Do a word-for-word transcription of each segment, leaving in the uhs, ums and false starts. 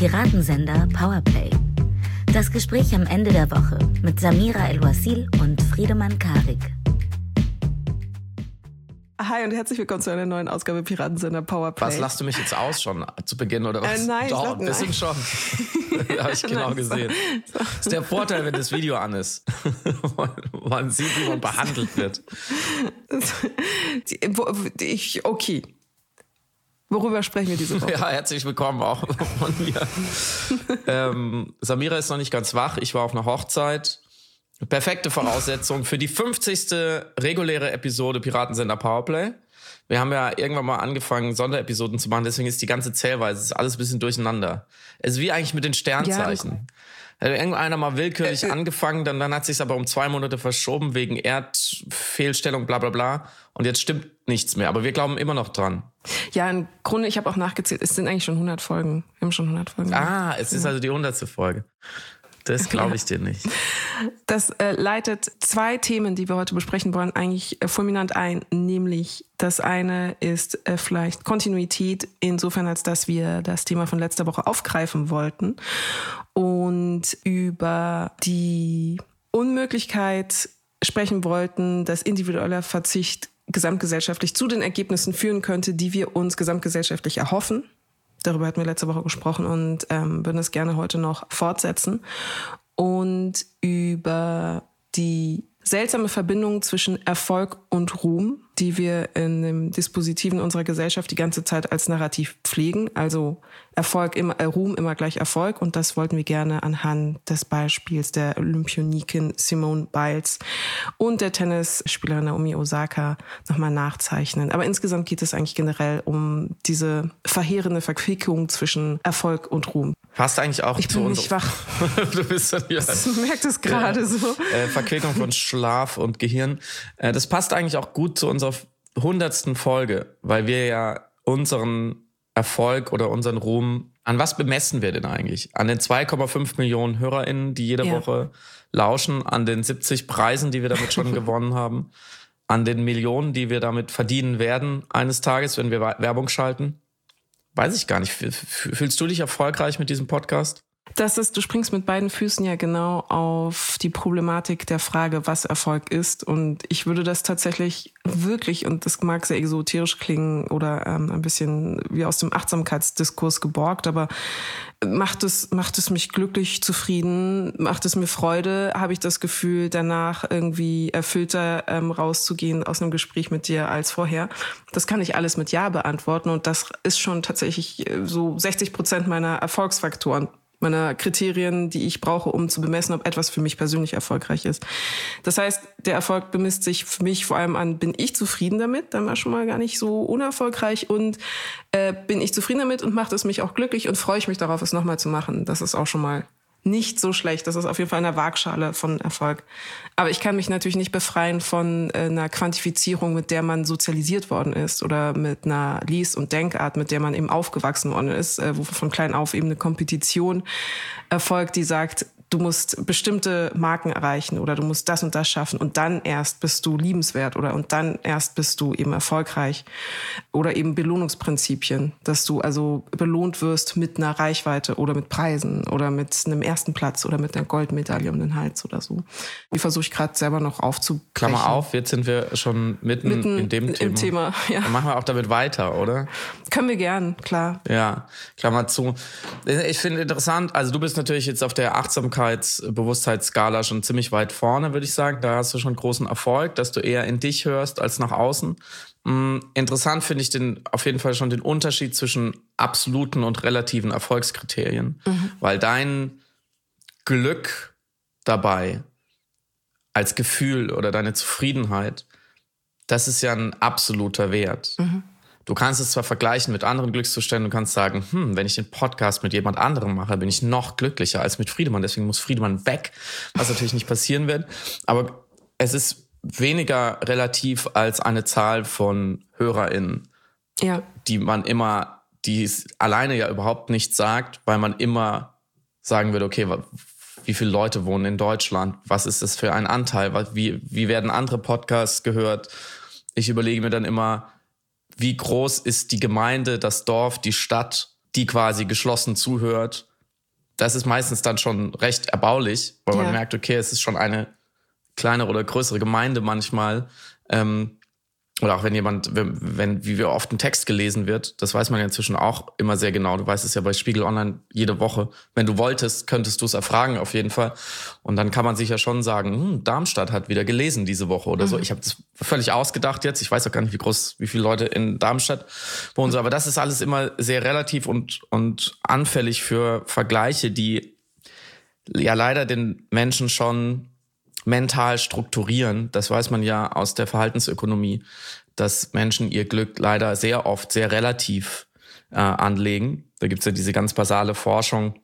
Piratensender Powerplay. Das Gespräch am Ende der Woche mit Samira El-Wasil und Friedemann Karik. Hi und herzlich willkommen zu einer neuen Ausgabe Piratensender Powerplay. Was, lachst du mich jetzt aus schon zu Beginn oder was? Äh, nein, Doch, ich lach, ein bisschen nein. schon. Habe ich genau Nein, gesehen. so. Das ist der Vorteil, wenn das Video an ist. Man sieht, wie man behandelt wird. Ich, okay. Worüber sprechen wir diese Woche? Ja, herzlich willkommen auch von mir. ähm, Samira ist noch nicht ganz wach. Ich war auf einer Hochzeit. Perfekte Voraussetzung für die fünfzigste reguläre Episode Piratensender Powerplay. Wir haben ja irgendwann mal angefangen, Sonderepisoden zu machen, deswegen ist die ganze Zählweise, ist alles ein bisschen durcheinander. Es ist wie eigentlich mit den Sternzeichen. Ja. Hat irgendeiner mal willkürlich äh, angefangen, dann, dann hat sich aber um zwei Monate verschoben wegen Erdfehlstellung, bla bla bla. Und jetzt stimmt nichts mehr, aber wir glauben immer noch dran. Ja, im Grunde, ich habe auch nachgezählt, es sind eigentlich schon hundert Folgen. Wir haben schon hundert Folgen. Ah, es ist also die hundertste Folge. Das glaube ich dir nicht. Das äh, leitet zwei Themen, die wir heute besprechen wollen, eigentlich äh, fulminant ein. Nämlich das eine ist äh, vielleicht Kontinuität, insofern als dass wir das Thema von letzter Woche aufgreifen wollten und über die Unmöglichkeit sprechen wollten, dass individueller Verzicht gesamtgesellschaftlich zu den Ergebnissen führen könnte, die wir uns gesamtgesellschaftlich erhoffen. Darüber hatten wir letzte Woche gesprochen und ähm, würden es gerne heute noch fortsetzen. Und über die seltsame Verbindung zwischen Erfolg und Ruhm, die wir in den Dispositiven unserer Gesellschaft die ganze Zeit als Narrativ pflegen. Also Erfolg immer, äh, Ruhm immer gleich Erfolg. Und das wollten wir gerne anhand des Beispiels der Olympionikin Simone Biles und der Tennisspielerin Naomi Osaka nochmal nachzeichnen. Aber insgesamt geht es eigentlich generell um diese verheerende Verquickung zwischen Erfolg und Ruhm. Passt eigentlich auch ich zu bin uns. nicht wach. Du bist dann ja. Du merkst es gerade ja. so. Äh, Verquickung von Schlaf und Gehirn. Äh, das passt eigentlich auch gut zu unserer hundertsten Folge, weil wir ja unseren Erfolg oder unseren Ruhm, an was bemessen wir denn eigentlich? An den zwei Komma fünf Millionen HörerInnen, die jede ja. Woche lauschen, an den siebzig Preisen, die wir damit schon gewonnen haben, an den Millionen, die wir damit verdienen werden eines Tages, wenn wir Werbung schalten? Weiß ich gar nicht. Fühlst du dich erfolgreich mit diesem Podcast? Das ist, du springst mit beiden Füßen ja genau auf die Problematik der Frage, was Erfolg ist. Und ich würde das tatsächlich wirklich, und das mag sehr exoterisch klingen oder ähm, ein bisschen wie aus dem Achtsamkeitsdiskurs geborgt, aber macht es, macht es mich glücklich, zufrieden, macht es mir Freude, habe ich das Gefühl, danach irgendwie erfüllter ähm, rauszugehen aus einem Gespräch mit dir als vorher. Das kann ich alles mit Ja beantworten und das ist schon tatsächlich so sechzig Prozent meiner Erfolgsfaktoren, meiner Kriterien, die ich brauche, um zu bemessen, ob etwas für mich persönlich erfolgreich ist. Das heißt, der Erfolg bemisst sich für mich vor allem an, bin ich zufrieden damit? Dann war schon mal gar nicht so unerfolgreich und äh, bin ich zufrieden damit und macht es mich auch glücklich und freue ich mich darauf, es nochmal zu machen. Das ist auch schon mal nicht so schlecht. Das ist auf jeden Fall eine Waagschale von Erfolg. Aber ich kann mich natürlich nicht befreien von äh, einer Quantifizierung, mit der man sozialisiert worden ist oder mit einer Lies- und Denkart, mit der man eben aufgewachsen worden ist, äh, wo von klein auf eben eine Kompetition erfolgt, die sagt, du musst bestimmte Marken erreichen oder du musst das und das schaffen und dann erst bist du liebenswert oder und dann erst bist du eben erfolgreich. Oder eben Belohnungsprinzipien, dass du also belohnt wirst mit einer Reichweite oder mit Preisen oder mit einem ersten Platz oder mit einer Goldmedaille um den Hals oder so. Die versuche ich gerade selber noch aufzubrechen. Klammer auf, jetzt sind wir schon mitten, mitten in dem Thema. Im Thema, ja. Dann machen wir auch damit weiter, oder? Können wir gern, klar. Ja, Klammer zu. Ich finde interessant, also du bist natürlich jetzt auf der Achtsamkeit Bewusstheitsskala schon ziemlich weit vorne, würde ich sagen. Da hast du schon großen Erfolg, dass du eher in dich hörst als nach außen. Interessant finde ich den, auf jeden Fall schon den Unterschied zwischen absoluten und relativen Erfolgskriterien. Mhm. Weil dein Glück dabei als Gefühl oder deine Zufriedenheit, das ist ja ein absoluter Wert. Mhm. Du kannst es zwar vergleichen mit anderen Glückszuständen, du kannst sagen, hm, wenn ich den Podcast mit jemand anderem mache, bin ich noch glücklicher als mit Friedemann, deswegen muss Friedemann weg, was natürlich nicht passieren wird. Aber es ist weniger relativ als eine Zahl von HörerInnen, ja. die man immer, die es alleine ja überhaupt nicht sagt, weil man immer sagen würde, okay, wie viele Leute wohnen in Deutschland? Was ist das für ein Anteil? Wie, wie werden andere Podcasts gehört? Ich überlege mir dann immer, wie groß ist die Gemeinde, das Dorf, die Stadt, die quasi geschlossen zuhört das ist meistens dann schon recht erbaulich, weil ja. man merkt, okay, es ist schon eine kleine oder größere Gemeinde manchmal. Ähm, oder auch wenn jemand, wenn, wenn, wie wir oft ein Text gelesen wird, das weiß man ja inzwischen auch immer sehr genau. Du weißt es ja bei Spiegel Online jede Woche. Wenn du wolltest, könntest du es erfragen auf jeden Fall. Und dann kann man sich ja schon sagen, hm, Darmstadt hat wieder gelesen diese Woche oder mhm. so. Ich habe das völlig ausgedacht jetzt. Ich weiß auch gar nicht, wie groß, wie viele Leute in Darmstadt wohnen. So. Aber das ist alles immer sehr relativ und, und anfällig für Vergleiche, die ja leider den Menschen schon mental strukturieren. Das weiß man ja aus der Verhaltensökonomie, dass Menschen ihr Glück leider sehr oft sehr relativ äh, anlegen. Da gibt's ja diese ganz basale Forschung,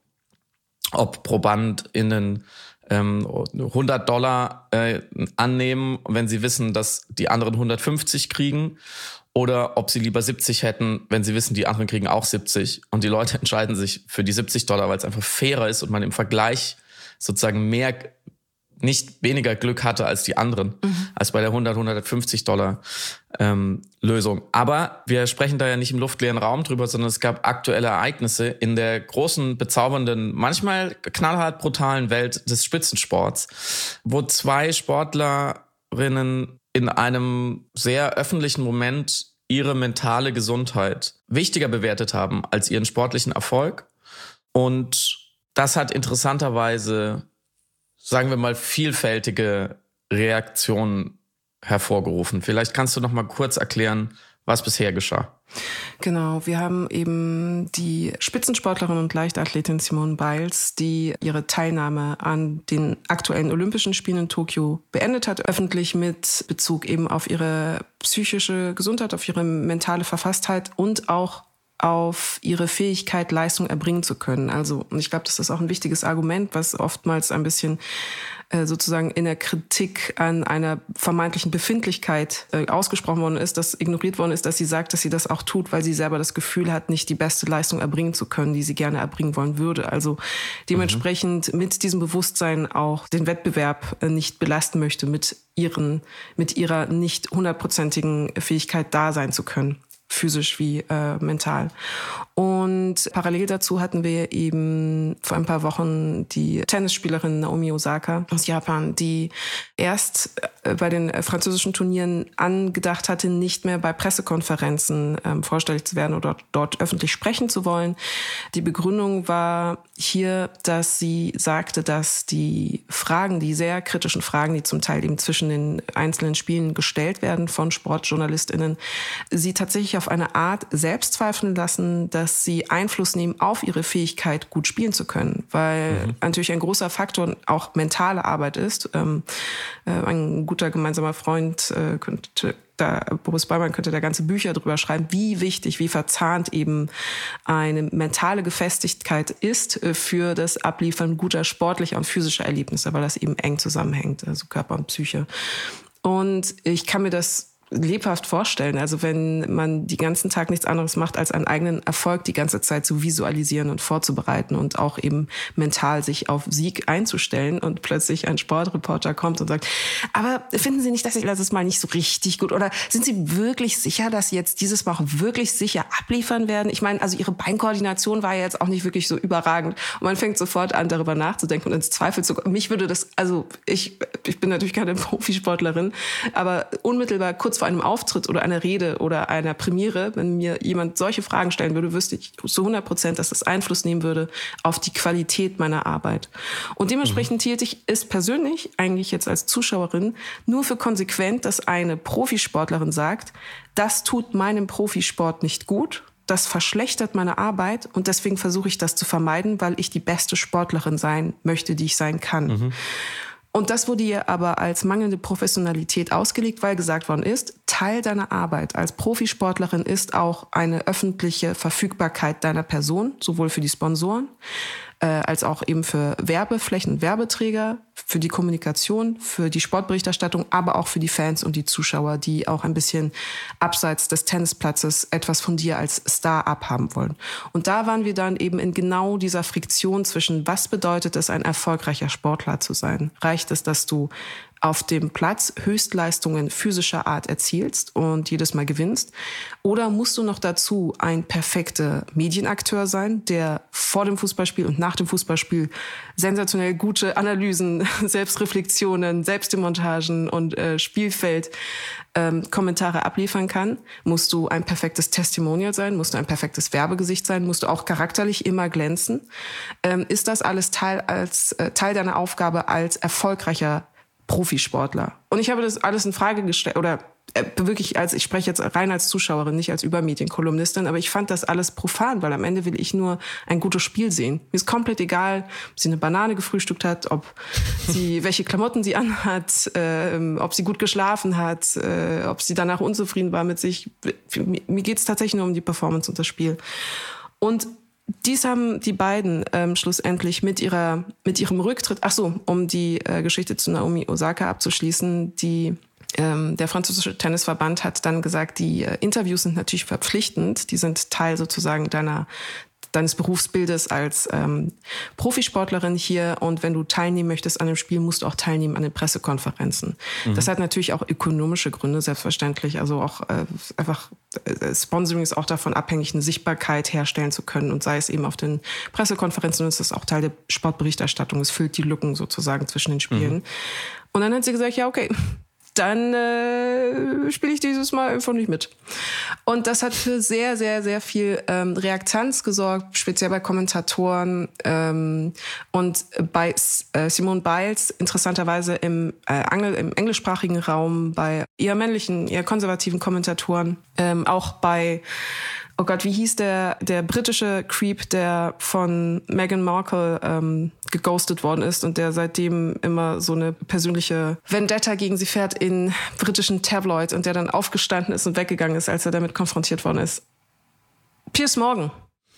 ob ProbandInnen ähm, hundert Dollar äh, annehmen, wenn sie wissen, dass die anderen hundertfünfzig kriegen, oder ob sie lieber siebzig hätten, wenn sie wissen, die anderen kriegen auch siebzig. Und die Leute entscheiden sich für die siebzig Dollar, weil es einfach fairer ist und man im Vergleich sozusagen mehr nicht weniger Glück hatte als die anderen, mhm. als bei der hundert, hundertfünfzig Dollar ähm, Lösung. Aber wir sprechen da ja nicht im luftleeren Raum drüber, sondern es gab aktuelle Ereignisse in der großen, bezaubernden, manchmal knallhart brutalen Welt des Spitzensports, wo zwei Sportlerinnen in einem sehr öffentlichen Moment ihre mentale Gesundheit wichtiger bewertet haben als ihren sportlichen Erfolg. Und das hat interessanterweise, sagen wir mal, vielfältige Reaktionen hervorgerufen. Vielleicht kannst du noch mal kurz erklären, was bisher geschah. Genau, wir haben eben die Spitzensportlerin und Leichtathletin Simone Biles, die ihre Teilnahme an den aktuellen Olympischen Spielen in Tokio beendet hat, öffentlich mit Bezug eben auf ihre psychische Gesundheit, auf ihre mentale Verfasstheit und auch auf ihre Fähigkeit, Leistung erbringen zu können. Also, und ich glaube, das ist auch ein wichtiges Argument, was oftmals ein bisschen äh, sozusagen in der Kritik an einer vermeintlichen Befindlichkeit äh, ausgesprochen worden ist, dass ignoriert worden ist, dass sie sagt, dass sie das auch tut, weil sie selber das Gefühl hat, nicht die beste Leistung erbringen zu können, die sie gerne erbringen wollen würde. Also dementsprechend mhm. mit diesem Bewusstsein auch den Wettbewerb äh, nicht belasten möchte, mit ihren, mit ihrer nicht hundertprozentigen Fähigkeit da sein zu können, physisch wie äh, mental. Und parallel dazu hatten wir eben vor ein paar Wochen die Tennisspielerin Naomi Osaka aus Japan, die erst äh, bei den äh, französischen Turnieren angedacht hatte, nicht mehr bei Pressekonferenzen ähm, vorstellig zu werden oder dort öffentlich sprechen zu wollen. Die Begründung war hier, dass sie sagte, dass die Fragen, die sehr kritischen Fragen, die zum Teil eben zwischen den einzelnen Spielen gestellt werden von SportjournalistInnen, sie tatsächlich auf eine Art selbst zweifeln lassen, dass sie Einfluss nehmen auf ihre Fähigkeit, gut spielen zu können. Weil mhm. natürlich ein großer Faktor auch mentale Arbeit ist. Ähm, äh, ein guter gemeinsamer Freund äh, könnte da, Boris Ballmann könnte da ganze Bücher drüber schreiben, wie wichtig, wie verzahnt eben eine mentale Gefestigkeit ist für das Abliefern guter sportlicher und physischer Erlebnisse, weil das eben eng zusammenhängt, also Körper und Psyche. Und ich kann mir das lebhaft vorstellen. Also wenn man den ganzen Tag nichts anderes macht, als einen eigenen Erfolg die ganze Zeit zu visualisieren und vorzubereiten und auch eben mental sich auf Sieg einzustellen und plötzlich ein Sportreporter kommt und sagt, aber finden Sie nicht, dass Sie letztes Mal nicht so richtig gut, oder sind Sie wirklich sicher, dass Sie jetzt dieses Mal auch wirklich sicher abliefern werden? Ich meine, also Ihre Beinkoordination war ja jetzt auch nicht wirklich so überragend und man fängt sofort an, darüber nachzudenken und ins Zweifel zu kommen. Mich würde das, also ich, ich bin natürlich keine Profisportlerin, aber unmittelbar kurz vor einem Auftritt oder einer Rede oder einer Premiere, wenn mir jemand solche Fragen stellen würde, wüsste ich zu hundert Prozent, dass das Einfluss nehmen würde auf die Qualität meiner Arbeit. Und dementsprechend hielt ich es persönlich eigentlich jetzt als Zuschauerin nur für konsequent, dass eine Profisportlerin sagt, das tut meinem Profisport nicht gut, das verschlechtert meine Arbeit und deswegen versuche ich das zu vermeiden, weil ich die beste Sportlerin sein möchte, die ich sein kann. Mhm. Und das wurde ihr aber als mangelnde Professionalität ausgelegt, weil gesagt worden ist, Teil deiner Arbeit als Profisportlerin ist auch eine öffentliche Verfügbarkeit deiner Person, sowohl für die Sponsoren äh, als auch eben für Werbeflächen und Werbeträger, für die Kommunikation, für die Sportberichterstattung, aber auch für die Fans und die Zuschauer, die auch ein bisschen abseits des Tennisplatzes etwas von dir als Star abhaben wollen. Und da waren wir dann eben in genau dieser Friktion zwischen, was bedeutet es, ein erfolgreicher Sportler zu sein? Reicht es, dass du auf dem Platz Höchstleistungen physischer Art erzielst und jedes Mal gewinnst? Oder musst du noch dazu ein perfekter Medienakteur sein, der vor dem Fußballspiel und nach dem Fußballspiel sensationell gute Analysen, Selbstreflexionen, Selbstdemontagen und äh, Spielfeld ähm, Kommentare abliefern kann? Musst du ein perfektes Testimonial sein? Musst du ein perfektes Werbegesicht sein? Musst du auch charakterlich immer glänzen? Ähm, ist das alles Teil, als, äh, Teil deiner Aufgabe als erfolgreicher Profisportler? Und ich habe das alles in Frage gestellt, oder äh, wirklich, als ich spreche jetzt rein als Zuschauerin, nicht als Übermedienkolumnistin, aber ich fand das alles profan, weil am Ende will ich nur ein gutes Spiel sehen. Mir ist komplett egal, ob sie eine Banane gefrühstückt hat, ob sie welche Klamotten sie anhat, äh, ob sie gut geschlafen hat, äh, ob sie danach unzufrieden war mit sich. Mir geht es tatsächlich nur um die Performance und das Spiel. Und dies haben die beiden ähm, schlussendlich mit ihrer mit ihrem Rücktritt, ach so, um die äh, Geschichte zu Naomi Osaka abzuschließen, die ähm, der französische Tennisverband hat dann gesagt, die äh, Interviews sind natürlich verpflichtend, die sind Teil sozusagen deiner deines Berufsbildes als ähm, Profisportlerin hier, und wenn du teilnehmen möchtest an dem Spiel, musst du auch teilnehmen an den Pressekonferenzen. Mhm. Das hat natürlich auch ökonomische Gründe, selbstverständlich. Also auch äh, einfach äh, Sponsoring ist auch davon abhängig, eine Sichtbarkeit herstellen zu können, und sei es eben auf den Pressekonferenzen, und es ist auch Teil der Sportberichterstattung. Es füllt die Lücken sozusagen zwischen den Spielen. Mhm. Und dann hat sie gesagt, ja, okay, dann äh, spiele ich dieses Mal einfach nicht mit. Und das hat für sehr, sehr, sehr viel ähm, Reaktanz gesorgt, speziell bei Kommentatoren ähm, und bei äh, Simone Biles, interessanterweise im, äh, Angel, im englischsprachigen Raum, bei eher männlichen, eher konservativen Kommentatoren, ähm, auch bei Oh Gott, wie hieß der der britische Creep, der von Meghan Markle ähm, geghostet worden ist und der seitdem immer so eine persönliche Vendetta gegen sie fährt in britischen Tabloids, und der dann aufgestanden ist und weggegangen ist, als er damit konfrontiert worden ist. Piers Morgan.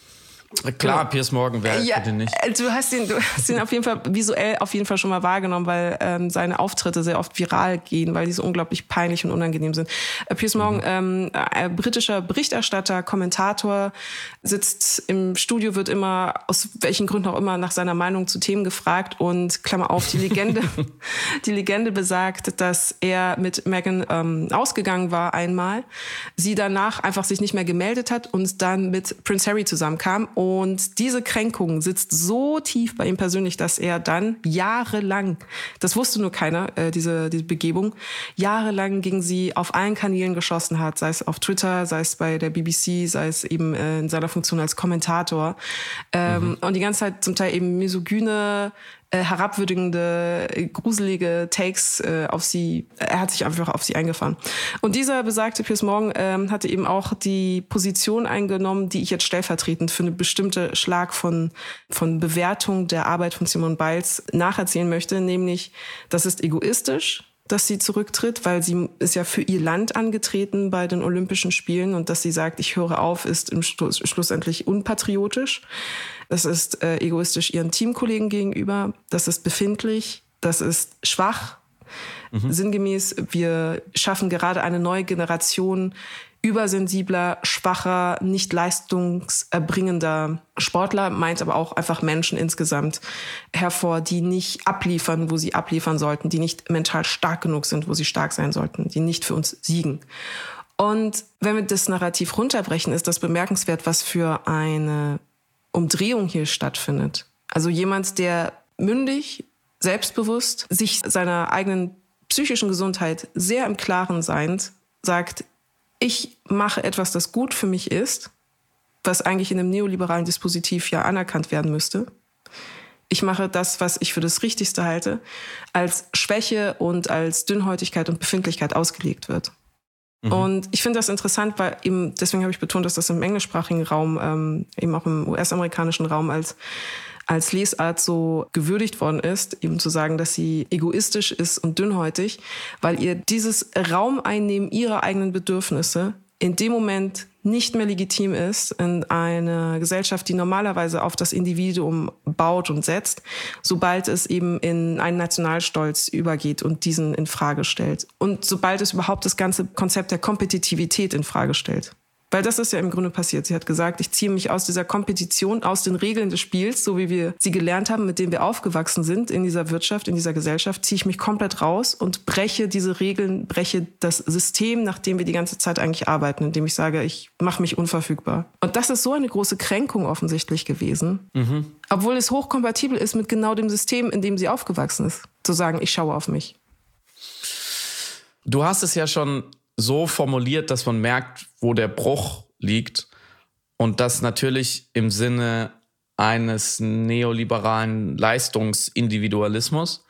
Klar, Piers Morgan, wer ja, bitte nicht. Du hast ihn, du hast ihn auf jeden Fall visuell auf jeden Fall schon mal wahrgenommen, weil ähm, seine Auftritte sehr oft viral gehen, weil die so unglaublich peinlich und unangenehm sind. Äh, Piers Morgan, mhm. ähm, äh, britischer Berichterstatter, Kommentator, sitzt im Studio, wird immer, aus welchen Gründen auch immer, nach seiner Meinung zu Themen gefragt, und Klammer auf, die Legende, die Legende besagt, dass er mit Meghan ähm, ausgegangen war einmal, sie danach einfach sich nicht mehr gemeldet hat und dann mit Prince Harry zusammenkam. Und diese Kränkung sitzt so tief bei ihm persönlich, dass er dann jahrelang, das wusste nur keiner, äh, diese, diese Begebung, jahrelang gegen sie auf allen Kanälen geschossen hat, sei es auf Twitter, sei es bei der B B C, sei es eben äh, in seiner Funktion als Kommentator. Ähm, mhm. Und die ganze Zeit zum Teil eben misogyne, äh, herabwürdigende, äh, gruselige Takes äh, auf sie, er hat sich einfach auf sie eingefahren. Und dieser besagte Piers Morgan ähm, hatte eben auch die Position eingenommen, die ich jetzt stellvertretend für eine bestimmte Schlag von, von Bewertung der Arbeit von Simone Biles nacherzählen möchte, nämlich, das ist egoistisch, dass sie zurücktritt, weil sie ist ja für ihr Land angetreten bei den Olympischen Spielen, und dass sie sagt, ich höre auf, ist im Schluss, schlussendlich unpatriotisch. Das ist äh, egoistisch ihren Teamkollegen gegenüber. Das ist befindlich. Das ist schwach. Mhm. Sinngemäß, wir schaffen gerade eine neue Generation übersensibler, schwacher, nicht leistungserbringender Sportler, meint aber auch einfach Menschen insgesamt hervor, die nicht abliefern, wo sie abliefern sollten, die nicht mental stark genug sind, wo sie stark sein sollten, die nicht für uns siegen. Und wenn wir das Narrativ runterbrechen, ist das bemerkenswert, was für eine Umdrehung hier stattfindet. Also jemand, der mündig, selbstbewusst, sich seiner eigenen psychischen Gesundheit sehr im Klaren seiend, sagt, ich mache etwas, das gut für mich ist, was eigentlich in einem neoliberalen Dispositiv ja anerkannt werden müsste. Ich mache das, was ich für das Richtigste halte, als Schwäche und als Dünnhäutigkeit und Befindlichkeit ausgelegt wird. Mhm. Und ich finde das interessant, weil eben, deswegen habe ich betont, dass das im englischsprachigen Raum, ähm, eben auch im U S-amerikanischen Raum als als Lesart so gewürdigt worden ist, eben zu sagen, dass sie egoistisch ist und dünnhäutig, weil ihr dieses Raum einnehmen ihrer eigenen Bedürfnisse in dem Moment nicht mehr legitim ist in einer Gesellschaft, die normalerweise auf das Individuum baut und setzt, sobald es eben in einen Nationalstolz übergeht und diesen in Frage stellt. Und sobald es überhaupt das ganze Konzept der Kompetitivität in Frage stellt. Weil das ist ja im Grunde passiert. Sie hat gesagt, ich ziehe mich aus dieser Kompetition, aus den Regeln des Spiels, so wie wir sie gelernt haben, mit denen wir aufgewachsen sind in dieser Wirtschaft, in dieser Gesellschaft, ziehe ich mich komplett raus und breche diese Regeln, breche das System, nach dem wir die ganze Zeit eigentlich arbeiten, indem ich sage, ich mache mich unverfügbar. Und das ist so eine große Kränkung offensichtlich gewesen, mhm. obwohl es hochkompatibel ist mit genau dem System, in dem sie aufgewachsen ist, zu sagen, ich schaue auf mich. Du hast es ja schon so formuliert, dass man merkt, wo der Bruch liegt und das natürlich im Sinne eines neoliberalen Leistungsindividualismus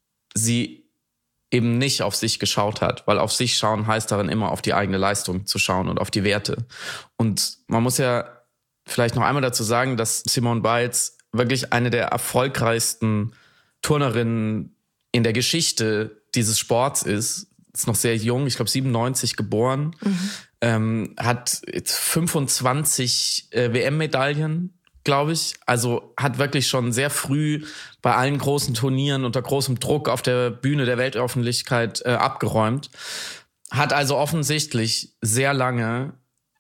sie eben nicht auf sich geschaut hat, weil auf sich schauen heißt darin immer auf die eigene Leistung zu schauen und auf die Werte. Und man muss ja vielleicht noch einmal dazu sagen, dass Simone Biles wirklich eine der erfolgreichsten Turnerinnen in der Geschichte dieses Sports ist. Ist noch sehr jung, ich glaube siebenundneunzig geboren, mhm. ähm, hat jetzt fünfundzwanzig äh, W M-Medaillen, glaube ich. Also hat wirklich schon sehr früh bei allen großen Turnieren unter großem Druck auf der Bühne der Weltöffentlichkeit äh, abgeräumt. Hat also offensichtlich sehr lange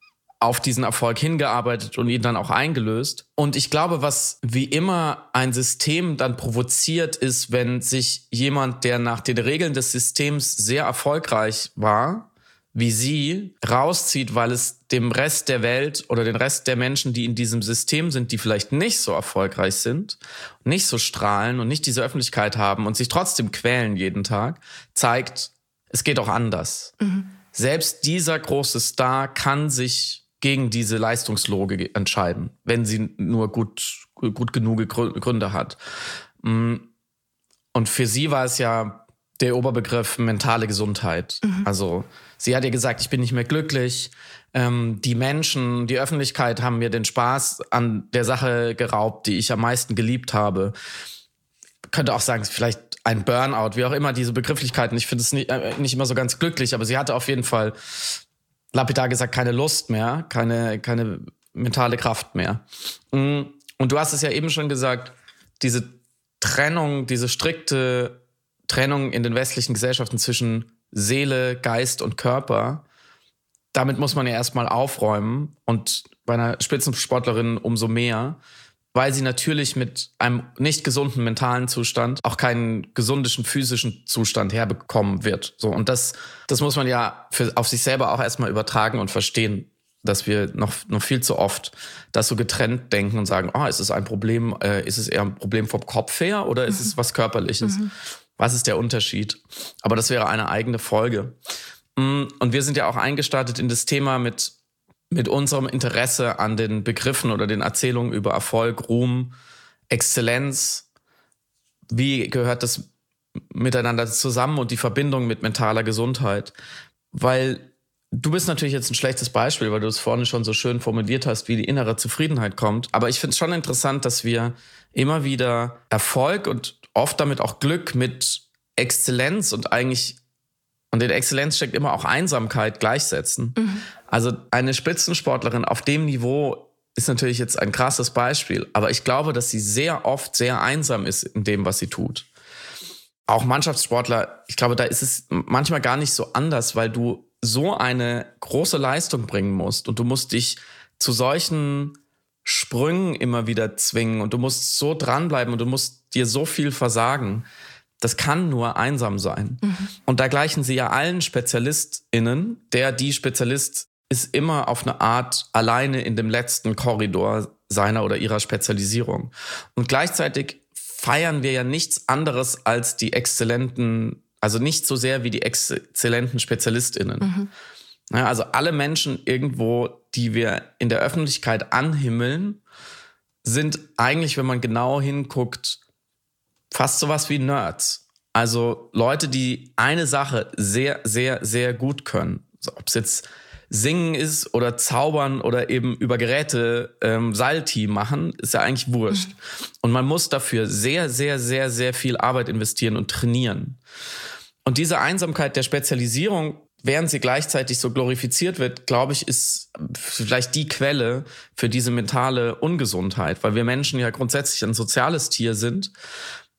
auf diesen Erfolg hingearbeitet und ihn dann auch eingelöst. Und ich glaube, was wie immer ein System dann provoziert, ist, wenn sich jemand, der nach den Regeln des Systems sehr erfolgreich war, wie sie, rauszieht, weil es dem Rest der Welt oder den Rest der Menschen, die in diesem System sind, die vielleicht nicht so erfolgreich sind, nicht so strahlen und nicht diese Öffentlichkeit haben und sich trotzdem quälen jeden Tag, zeigt, es geht auch anders. Mhm. Selbst dieser große Star kann sich gegen diese Leistungslogik entscheiden, wenn sie nur gut, gut genug Gründe hat. Und für sie war es ja der Oberbegriff mentale Gesundheit. Mhm. Also sie hat ja gesagt, ich bin nicht mehr glücklich. Ähm, die Menschen, die Öffentlichkeit haben mir den Spaß an der Sache geraubt, die ich am meisten geliebt habe. Ich könnte auch sagen, vielleicht ein Burnout, wie auch immer diese Begrifflichkeiten. Ich finde es nicht, äh, nicht immer so ganz glücklich, aber sie hatte auf jeden Fall lapidar gesagt, keine Lust mehr, keine, keine mentale Kraft mehr. Und du hast es ja eben schon gesagt, diese Trennung, diese strikte Trennung in den westlichen Gesellschaften zwischen Seele, Geist und Körper, damit muss man ja erstmal aufräumen und bei einer Spitzensportlerin umso mehr, weil sie natürlich mit einem nicht gesunden mentalen Zustand auch keinen gesunden physischen Zustand herbekommen wird. So, und das, das muss man ja für, auf sich selber auch erstmal übertragen und verstehen, dass wir noch, noch viel zu oft das so getrennt denken und sagen, oh, ist es ein Problem, äh, ist es eher ein Problem vom Kopf her oder ist mhm. es was Körperliches? Mhm. Was ist der Unterschied? Aber das wäre eine eigene Folge. Und wir sind ja auch eingestartet in das Thema mit mit unserem Interesse an den Begriffen oder den Erzählungen über Erfolg, Ruhm, Exzellenz. Wie gehört das miteinander zusammen und die Verbindung mit mentaler Gesundheit? Weil du bist natürlich jetzt ein schlechtes Beispiel, weil du es vorne schon so schön formuliert hast, wie die innere Zufriedenheit kommt. Aber ich finde es schon interessant, dass wir immer wieder Erfolg und oft damit auch Glück mit Exzellenz und eigentlich und in Exzellenz steckt immer auch Einsamkeit gleichsetzen. Mhm. Also eine Spitzensportlerin auf dem Niveau ist natürlich jetzt ein krasses Beispiel. Aber ich glaube, dass sie sehr oft sehr einsam ist in dem, was sie tut. Auch Mannschaftssportler, ich glaube, da ist es manchmal gar nicht so anders, weil du so eine große Leistung bringen musst. Und du musst dich zu solchen Sprüngen immer wieder zwingen. Und du musst so dranbleiben und du musst dir so viel versagen. Das kann nur einsam sein. Mhm. Und da gleichen sie ja allen SpezialistInnen. Der, die Spezialist ist immer auf eine Art alleine in dem letzten Korridor seiner oder ihrer Spezialisierung. Und gleichzeitig feiern wir ja nichts anderes als die exzellenten, also nicht so sehr wie die exzellenten SpezialistInnen. Mhm. Ja, also alle Menschen irgendwo, die wir in der Öffentlichkeit anhimmeln, sind eigentlich, wenn man genau hinguckt, fast sowas wie Nerds. Also Leute, die eine Sache sehr, sehr, sehr gut können. Also ob es jetzt Singen ist oder Zaubern oder eben über Geräte ähm, Salti machen, ist ja eigentlich wurscht. Mhm. Und man muss dafür sehr, sehr, sehr, sehr viel Arbeit investieren und trainieren. Und diese Einsamkeit der Spezialisierung, während sie gleichzeitig so glorifiziert wird, glaube ich, ist vielleicht die Quelle für diese mentale Ungesundheit, weil wir Menschen ja grundsätzlich ein soziales Tier sind.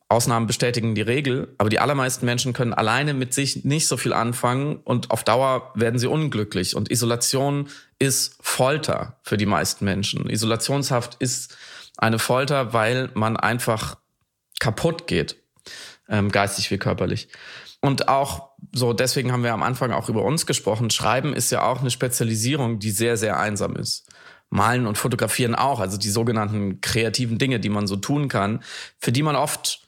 Ausnahmen bestätigen die Regel, aber die allermeisten Menschen können alleine mit sich nicht so viel anfangen und auf Dauer werden sie unglücklich. Und Isolation ist Folter für die meisten Menschen. Isolationshaft ist eine Folter, weil man einfach kaputt geht, ähm, geistig wie körperlich. Und auch so, deswegen haben wir am Anfang auch über uns gesprochen. Schreiben ist ja auch eine Spezialisierung, die sehr, sehr einsam ist. Malen und Fotografieren auch, also die sogenannten kreativen Dinge, die man so tun kann, für die man oft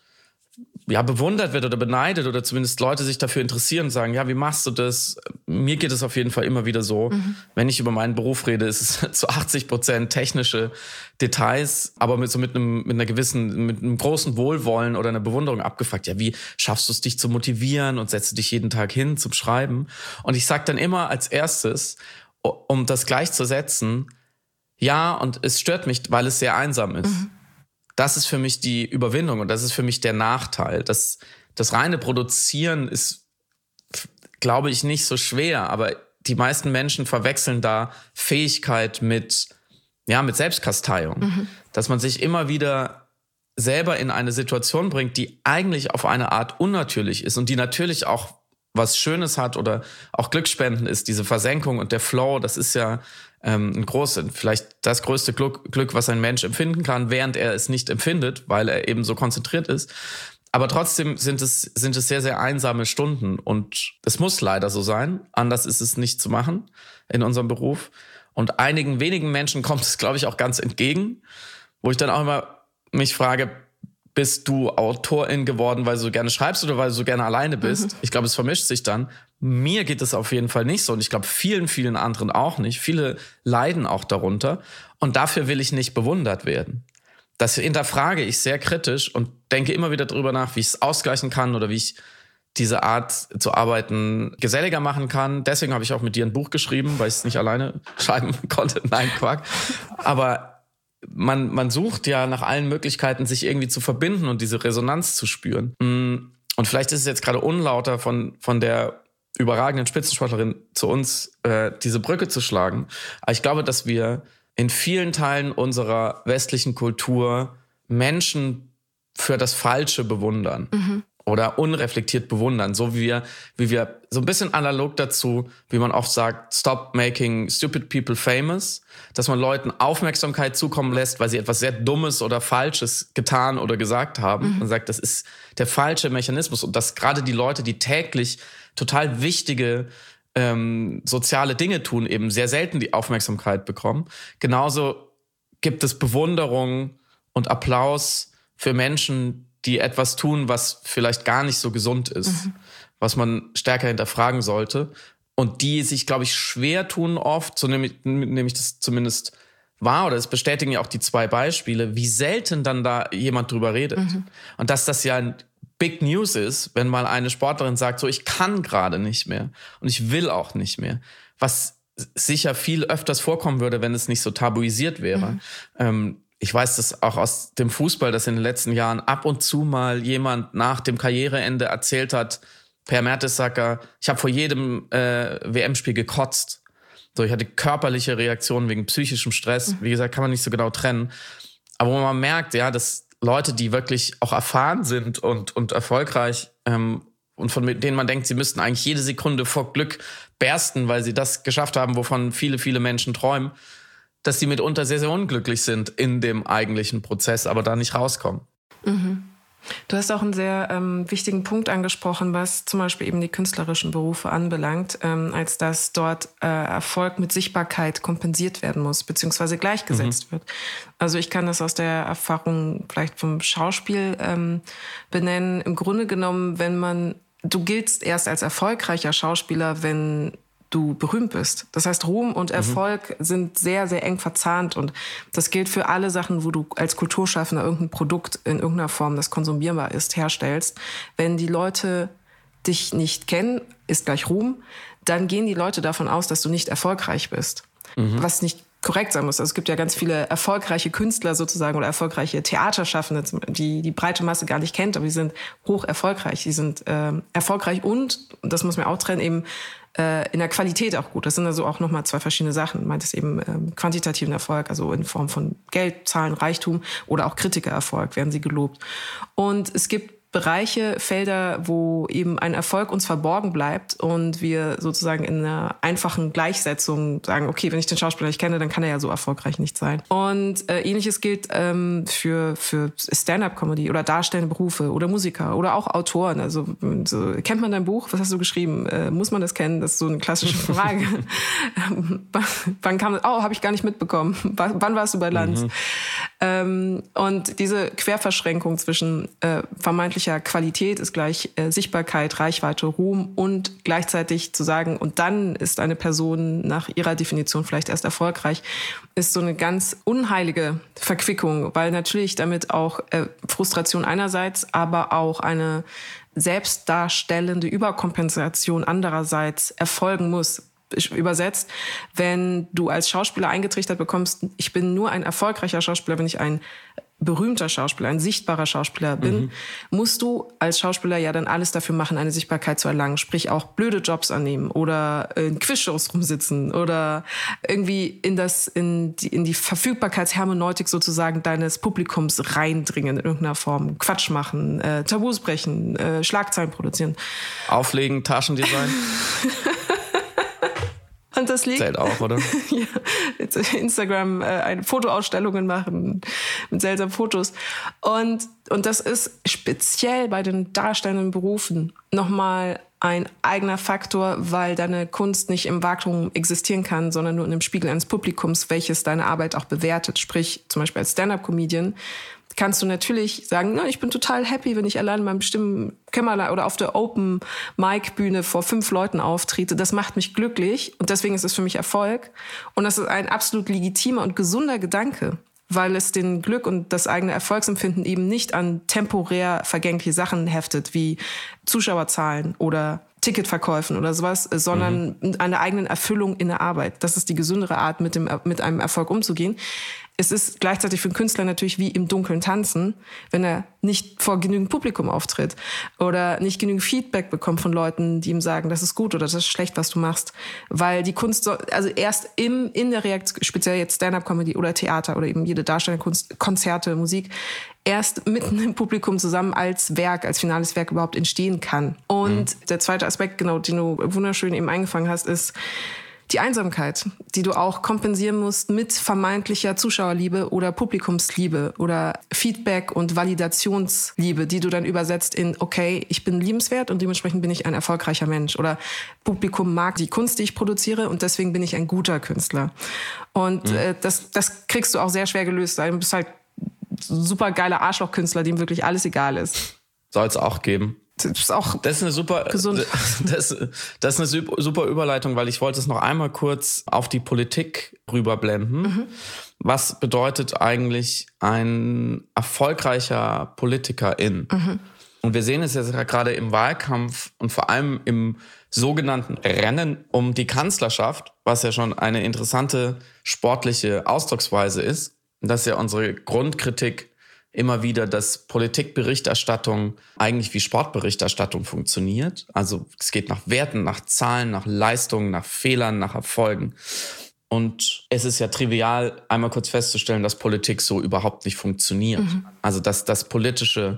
ja bewundert wird oder beneidet oder zumindest Leute sich dafür interessieren und sagen, ja, wie machst du das? Mir geht es auf jeden Fall immer wieder so. Mhm. Wenn ich über meinen Beruf rede, ist es zu achtzig Prozent technische Details, aber mit so mit einem mit einer gewissen, mit einem großen Wohlwollen oder einer Bewunderung abgefragt. Ja, wie schaffst du es, dich zu motivieren und setzt du dich jeden Tag hin zum Schreiben? Und ich sage dann immer als erstes, um das gleichzusetzen, ja, und es stört mich, weil es sehr einsam ist. Mhm. Das ist für mich die Überwindung und das ist für mich der Nachteil. Das, das reine Produzieren ist, glaube ich, nicht so schwer, aber die meisten Menschen verwechseln da Fähigkeit mit, ja, mit Selbstkasteiung. Mhm. Dass man sich immer wieder selber in eine Situation bringt, die eigentlich auf eine Art unnatürlich ist und die natürlich auch was Schönes hat oder auch Glücksspenden ist. Diese Versenkung und der Flow, das ist ja ähm, ein großes, vielleicht das größte Glück, Glück, was ein Mensch empfinden kann, während er es nicht empfindet, weil er eben so konzentriert ist. Aber trotzdem sind es, sind es sehr, sehr einsame Stunden und es muss leider so sein. Anders ist es nicht zu machen in unserem Beruf. Und einigen wenigen Menschen kommt es, glaube ich, auch ganz entgegen, wo ich dann auch immer mich frage, bist du Autorin geworden, weil du so gerne schreibst oder weil du so gerne alleine bist? Mhm. Ich glaube, es vermischt sich dann. Mir geht es auf jeden Fall nicht so und ich glaube, vielen, vielen anderen auch nicht. Viele leiden auch darunter und dafür will ich nicht bewundert werden. Das hinterfrage ich sehr kritisch und denke immer wieder drüber nach, wie ich es ausgleichen kann oder wie ich diese Art zu arbeiten geselliger machen kann. Deswegen habe ich auch mit dir ein Buch geschrieben, weil ich es nicht alleine schreiben konnte. Nein, Quark. Aber Man, man sucht ja nach allen Möglichkeiten, sich irgendwie zu verbinden und diese Resonanz zu spüren. Und vielleicht ist es jetzt gerade unlauter von, von der überragenden Spitzensportlerin zu uns, äh, diese Brücke zu schlagen. Aber ich glaube, dass wir in vielen Teilen unserer westlichen Kultur Menschen für das Falsche bewundern. Mhm. Oder unreflektiert bewundern, so wie wir, wie wir so ein bisschen analog dazu, wie man oft sagt, stop making stupid people famous, dass man Leuten Aufmerksamkeit zukommen lässt, weil sie etwas sehr Dummes oder Falsches getan oder gesagt haben. Mhm. Man sagt, das ist der falsche Mechanismus und dass gerade die Leute, die täglich total wichtige ähm, soziale Dinge tun, eben sehr selten die Aufmerksamkeit bekommen. Genauso gibt es Bewunderung und Applaus für Menschen, die etwas tun, was vielleicht gar nicht so gesund ist, mhm. was man stärker hinterfragen sollte und die sich, glaube ich, schwer tun oft, so nehme ich, nehme ich das zumindest wahr, oder das bestätigen ja auch die zwei Beispiele, wie selten dann da jemand drüber redet. Mhm. Und dass das ja ein Big News ist, wenn mal eine Sportlerin sagt, so, ich kann gerade nicht mehr und ich will auch nicht mehr, was sicher viel öfters vorkommen würde, wenn es nicht so tabuisiert wäre. Mhm. Ähm, Ich weiß das auch aus dem Fußball, dass in den letzten Jahren ab und zu mal jemand nach dem Karriereende erzählt hat, Per Mertesacker, ich habe vor jedem äh, W M-Spiel gekotzt. So, ich hatte körperliche Reaktionen wegen psychischem Stress. Wie gesagt, kann man nicht so genau trennen. Aber wo man merkt, ja, dass Leute, die wirklich auch erfahren sind und, und erfolgreich ähm, und von denen man denkt, sie müssten eigentlich jede Sekunde vor Glück bersten, weil sie das geschafft haben, wovon viele, viele Menschen träumen, dass die mitunter sehr, sehr unglücklich sind in dem eigentlichen Prozess, aber da nicht rauskommen. Mhm. Du hast auch einen sehr ähm, wichtigen Punkt angesprochen, was zum Beispiel eben die künstlerischen Berufe anbelangt, ähm, als dass dort äh, Erfolg mit Sichtbarkeit kompensiert werden muss, beziehungsweise gleichgesetzt mhm. wird. Also ich kann das aus der Erfahrung vielleicht vom Schauspiel ähm, benennen. Im Grunde genommen, wenn man, du giltst erst als erfolgreicher Schauspieler, wenn du berühmt bist. Das heißt, Ruhm und Erfolg mhm. sind sehr, sehr eng verzahnt und das gilt für alle Sachen, wo du als Kulturschaffender irgendein Produkt in irgendeiner Form, das konsumierbar ist, herstellst. Wenn die Leute dich nicht kennen, ist gleich Ruhm, dann gehen die Leute davon aus, dass du nicht erfolgreich bist. Mhm. Was nicht korrekt sein muss. Also es gibt ja ganz viele erfolgreiche Künstler sozusagen oder erfolgreiche Theaterschaffende, die die breite Masse gar nicht kennt, aber die sind hoch erfolgreich. Die sind äh, erfolgreich und, und das muss man auch trennen, eben äh, in der Qualität auch gut. Das sind also auch nochmal zwei verschiedene Sachen. Meint es eben ähm, quantitativen Erfolg, also in Form von Geld, Zahlen, Reichtum oder auch Kritikererfolg, werden sie gelobt. Und es gibt Bereiche, Felder, wo eben ein Erfolg uns verborgen bleibt und wir sozusagen in einer einfachen Gleichsetzung sagen, okay, wenn ich den Schauspieler nicht kenne, dann kann er ja so erfolgreich nicht sein. Und äh, Ähnliches gilt ähm, für, für Stand-up-Comedy oder darstellende Berufe oder Musiker oder auch Autoren. Also so, kennt man dein Buch? Was hast du geschrieben? Äh, muss man das kennen? Das ist so eine klassische Frage. Wann kam das? Oh, habe ich gar nicht mitbekommen. Wann, wann warst du bei Lanz? Mhm. Ähm, und diese Querverschränkung zwischen äh, vermeintlich Qualität ist gleich äh, Sichtbarkeit, Reichweite, Ruhm und gleichzeitig zu sagen, und dann ist eine Person nach ihrer Definition vielleicht erst erfolgreich, ist so eine ganz unheilige Verquickung, weil natürlich damit auch äh, Frustration einerseits, aber auch eine selbstdarstellende Überkompensation andererseits erfolgen muss. Übersetzt, wenn du als Schauspieler eingetrichtert bekommst, ich bin nur ein erfolgreicher Schauspieler, wenn ich ein berühmter Schauspieler, ein sichtbarer Schauspieler bin, mhm. musst du als Schauspieler ja dann alles dafür machen, eine Sichtbarkeit zu erlangen. Sprich auch blöde Jobs annehmen oder in Quizshows rumsitzen oder irgendwie in das, in die, in die Verfügbarkeitshermeneutik sozusagen deines Publikums reindringen in irgendeiner Form. Quatsch machen, äh, Tabus brechen, äh, Schlagzeilen produzieren. Auflegen, Taschendesign. Und das liegt. Zählt auch, oder? Ja, jetzt Instagram äh, eine Fotoausstellungen machen mit seltsamen Fotos. Und, und das ist speziell bei den darstellenden Berufen nochmal ein eigener Faktor, weil deine Kunst nicht im Vakuum existieren kann, sondern nur in dem Spiegel eines Publikums, welches deine Arbeit auch bewertet. Sprich, zum Beispiel als Stand-up-Comedian kannst du natürlich sagen, na, ich bin total happy, wenn ich allein in meinem Stimmkämmerlein oder auf der Open-Mic-Bühne vor fünf Leuten auftrete. Das macht mich glücklich und deswegen ist es für mich Erfolg. Und das ist ein absolut legitimer und gesunder Gedanke, weil es den Glück und das eigene Erfolgsempfinden eben nicht an temporär vergängliche Sachen heftet, wie Zuschauerzahlen oder Ticketverkäufen oder sowas, sondern mhm. einer eigenen Erfüllung in der Arbeit. Das ist die gesündere Art, mit dem, mit einem Erfolg umzugehen. Es ist gleichzeitig für einen Künstler natürlich wie im Dunkeln tanzen, wenn er nicht vor genügend Publikum auftritt oder nicht genügend Feedback bekommt von Leuten, die ihm sagen, das ist gut oder das ist schlecht, was du machst. Weil die Kunst, so, also erst im, in der Reaktion, speziell jetzt Stand-up-Comedy oder Theater oder eben jede darstellende Kunst, Konzerte, Musik, erst mitten im Publikum zusammen als Werk, als finales Werk überhaupt entstehen kann. Und mhm. der zweite Aspekt, genau, den du wunderschön eben eingefangen hast, ist die Einsamkeit, die du auch kompensieren musst mit vermeintlicher Zuschauerliebe oder Publikumsliebe oder Feedback- und Validationsliebe, die du dann übersetzt in, okay, ich bin liebenswert und dementsprechend bin ich ein erfolgreicher Mensch oder Publikum mag die Kunst, die ich produziere und deswegen bin ich ein guter Künstler. Und mhm. äh, das, das kriegst du auch sehr schwer gelöst. Du bist halt super geiler Arschlochkünstler, dem wirklich alles egal ist. Soll es auch geben. Das ist auch das ist eine super, gesund. Das, das ist eine super Überleitung, weil ich wollte es noch einmal kurz auf die Politik rüberblenden. Mhm. Was bedeutet eigentlich ein erfolgreicher Politikerin? Mhm. Und wir sehen es jetzt gerade im Wahlkampf und vor allem im sogenannten Rennen um die Kanzlerschaft, was ja schon eine interessante sportliche Ausdrucksweise ist. Und das ist ja unsere Grundkritik immer wieder, dass Politikberichterstattung eigentlich wie Sportberichterstattung funktioniert. Also es geht nach Werten, nach Zahlen, nach Leistungen, nach Fehlern, nach Erfolgen. Und es ist ja trivial, einmal kurz festzustellen, dass Politik so überhaupt nicht funktioniert. Mhm. Also dass das politische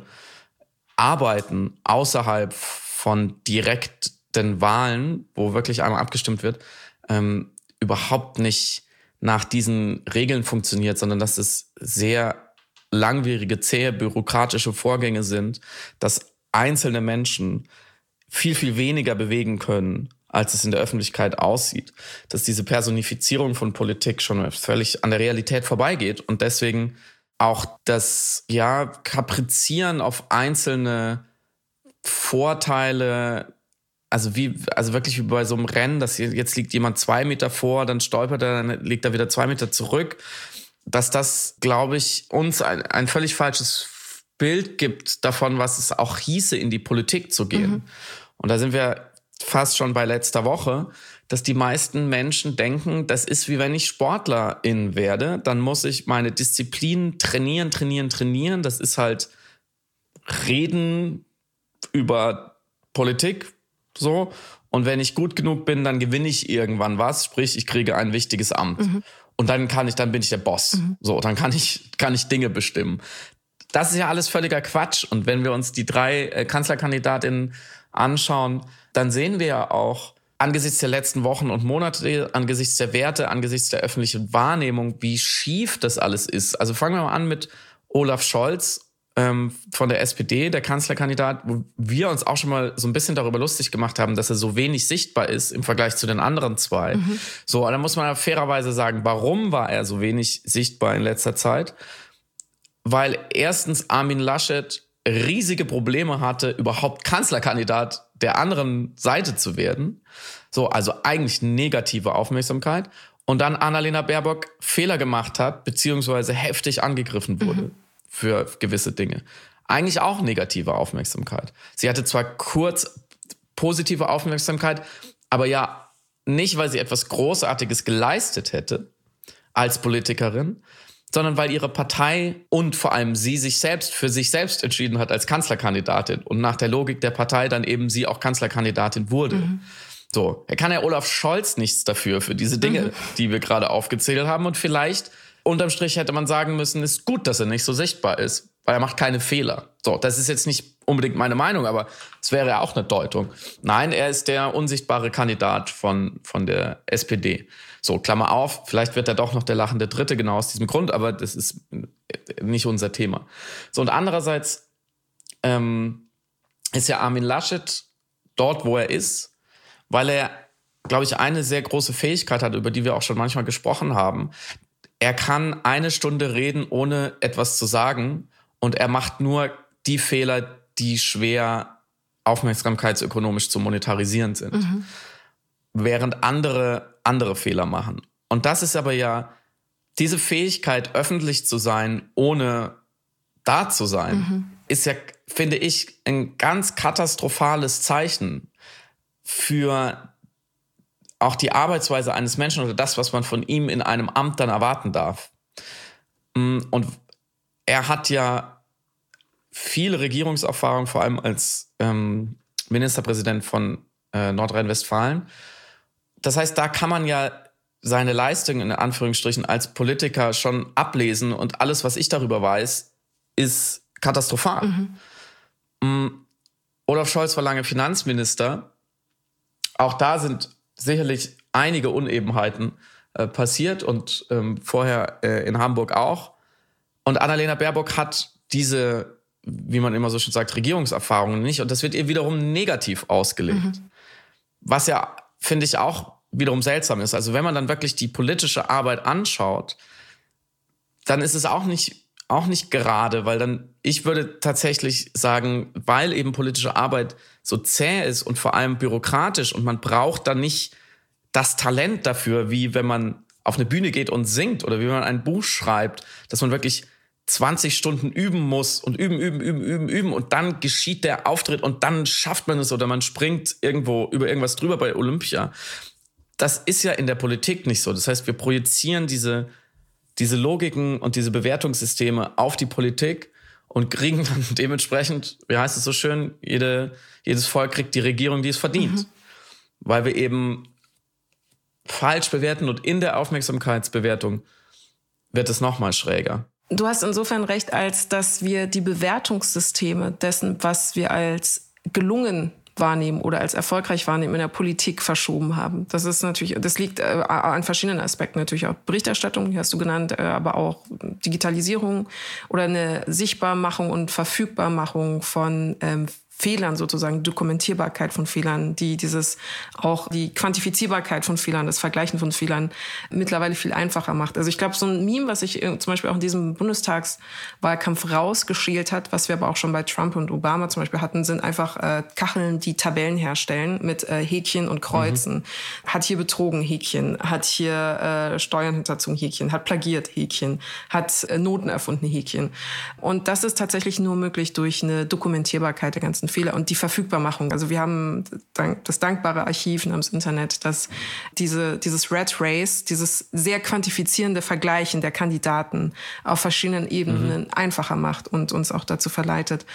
Arbeiten außerhalb von direkten Wahlen, wo wirklich einmal abgestimmt wird, ähm, überhaupt nicht nach diesen Regeln funktioniert, sondern dass es sehr langwierige, zähe, bürokratische Vorgänge sind, dass einzelne Menschen viel, viel weniger bewegen können, als es in der Öffentlichkeit aussieht. Dass diese Personifizierung von Politik schon völlig an der Realität vorbeigeht und deswegen auch das ja Kaprizieren auf einzelne Vorteile, also wie, also wirklich wie bei so einem Rennen, dass jetzt liegt jemand zwei Meter vor, dann stolpert er, dann liegt er wieder zwei Meter zurück, dass das, glaube ich, uns ein, ein völlig falsches Bild gibt davon, was es auch hieße, in die Politik zu gehen. Mhm. Und da sind wir fast schon bei letzter Woche, dass die meisten Menschen denken, das ist wie wenn ich Sportlerin werde, dann muss ich meine Disziplin trainieren, trainieren, trainieren. Das ist halt Reden über Politik, so. Und wenn ich gut genug bin, dann gewinne ich irgendwann was, sprich, ich kriege ein wichtiges Amt. Mhm. Und dann kann ich, dann bin ich der Boss. Mhm. So, dann kann ich, kann ich Dinge bestimmen. Das ist ja alles völliger Quatsch. Und wenn wir uns die drei äh, Kanzlerkandidatinnen anschauen, dann sehen wir ja auch angesichts der letzten Wochen und Monate, angesichts der Werte, angesichts der öffentlichen Wahrnehmung, wie schief das alles ist. Also fangen wir mal an mit Olaf Scholz ähm, von der S P D, der Kanzlerkandidat, wo wir uns auch schon mal so ein bisschen darüber lustig gemacht haben, dass er so wenig sichtbar ist im Vergleich zu den anderen zwei. Mhm. So, da muss man fairerweise sagen, warum war er so wenig sichtbar in letzter Zeit? Weil erstens Armin Laschet riesige Probleme hatte, überhaupt Kanzlerkandidat der anderen Seite zu werden. So, also eigentlich negative Aufmerksamkeit. Und dann Annalena Baerbock Fehler gemacht hat, beziehungsweise heftig angegriffen wurde mhm. für gewisse Dinge. Eigentlich auch negative Aufmerksamkeit. Sie hatte zwar kurz positive Aufmerksamkeit, aber ja nicht, weil sie etwas Großartiges geleistet hätte als Politikerin, sondern weil ihre Partei und vor allem sie sich selbst für sich selbst entschieden hat als Kanzlerkandidatin und nach der Logik der Partei dann eben sie auch Kanzlerkandidatin wurde. Mhm. So, er kann ja Olaf Scholz nichts dafür, für diese Dinge, mhm. die wir gerade aufgezählt haben. Und vielleicht, unterm Strich hätte man sagen müssen, ist gut, dass er nicht so sichtbar ist, weil er macht keine Fehler. So, das ist jetzt nicht unbedingt meine Meinung, aber es wäre ja auch eine Deutung. Nein, er ist der unsichtbare Kandidat von, von der S P D. So, Klammer auf, vielleicht wird er doch noch der lachende Dritte, genau aus diesem Grund, aber das ist nicht unser Thema. So, und andererseits ähm, ist ja Armin Laschet dort, wo er ist, weil er, glaube ich, eine sehr große Fähigkeit hat, über die wir auch schon manchmal gesprochen haben. Er kann eine Stunde reden, ohne etwas zu sagen, und er macht nur die Fehler, die schwer aufmerksamkeitsökonomisch zu monetarisieren sind. Mhm. Während andere andere Fehler machen. Und das ist aber ja diese Fähigkeit, öffentlich zu sein, ohne da zu sein, mhm. ist ja, finde ich, ein ganz katastrophales Zeichen für auch die Arbeitsweise eines Menschen oder das, was man von ihm in einem Amt dann erwarten darf. Und er hat ja viel Regierungserfahrung, vor allem als ähm, Ministerpräsident von äh, Nordrhein-Westfalen. Das heißt, da kann man ja seine Leistungen in Anführungsstrichen als Politiker schon ablesen und alles, was ich darüber weiß, ist katastrophal. Mhm. Olaf Scholz war lange Finanzminister. Auch da sind sicherlich einige Unebenheiten äh, passiert und ähm, vorher äh, in Hamburg auch. Und Annalena Baerbock hat diese, wie man immer so schön sagt, Regierungserfahrungen nicht. Und das wird ihr wiederum negativ ausgelegt. Mhm. Was ja, finde ich, auch wiederum seltsam ist. Also wenn man dann wirklich die politische Arbeit anschaut, dann ist es auch nicht, auch nicht gerade, weil dann, ich würde tatsächlich sagen, weil eben politische Arbeit so zäh ist und vor allem bürokratisch und man braucht dann nicht das Talent dafür, wie wenn man auf eine Bühne geht und singt oder wie wenn man ein Buch schreibt, dass man wirklich zwanzig Stunden üben muss und üben, üben, üben, üben, üben und dann geschieht der Auftritt und dann schafft man es oder man springt irgendwo über irgendwas drüber bei Olympia. Das ist ja in der Politik nicht so. Das heißt, wir projizieren diese, diese Logiken und diese Bewertungssysteme auf die Politik und kriegen dann dementsprechend, wie heißt es so schön, jede, jedes Volk kriegt die Regierung, die es verdient. Mhm. Weil wir eben falsch bewerten und in der Aufmerksamkeitsbewertung wird es nochmal schräger. Du hast insofern recht, als dass wir die Bewertungssysteme dessen, was wir als gelungen wahrnehmen oder als erfolgreich wahrnehmen in der Politik verschoben haben. Das ist natürlich, das liegt äh, an verschiedenen Aspekten natürlich auch. Berichterstattung, die hast du genannt, äh, aber auch Digitalisierung oder eine Sichtbarmachung und Verfügbarmachung von ähm, Fehlern sozusagen, Dokumentierbarkeit von Fehlern, die dieses auch die Quantifizierbarkeit von Fehlern, das Vergleichen von Fehlern mittlerweile viel einfacher macht. Also ich glaube, so ein Meme, was sich zum Beispiel auch in diesem Bundestagswahlkampf rausgeschält hat, was wir aber auch schon bei Trump und Obama zum Beispiel hatten, sind einfach äh, Kacheln, die Tabellen herstellen mit äh, Häkchen und Kreuzen. Mhm. Hat hier betrogen, Häkchen. Hat hier äh, Steuern hinterzogen, Häkchen. Hat plagiert, Häkchen. Hat äh, Noten erfunden, Häkchen. Und das ist tatsächlich nur möglich durch eine Dokumentierbarkeit der ganzen kleinsten Fehler und die Verfügbarmachung. Also wir haben das dankbare Archiv namens Internet, das diese, dieses Rat Race, dieses sehr quantifizierende Vergleichen der Kandidaten auf verschiedenen Ebenen mhm. einfacher macht und uns auch dazu verleitet.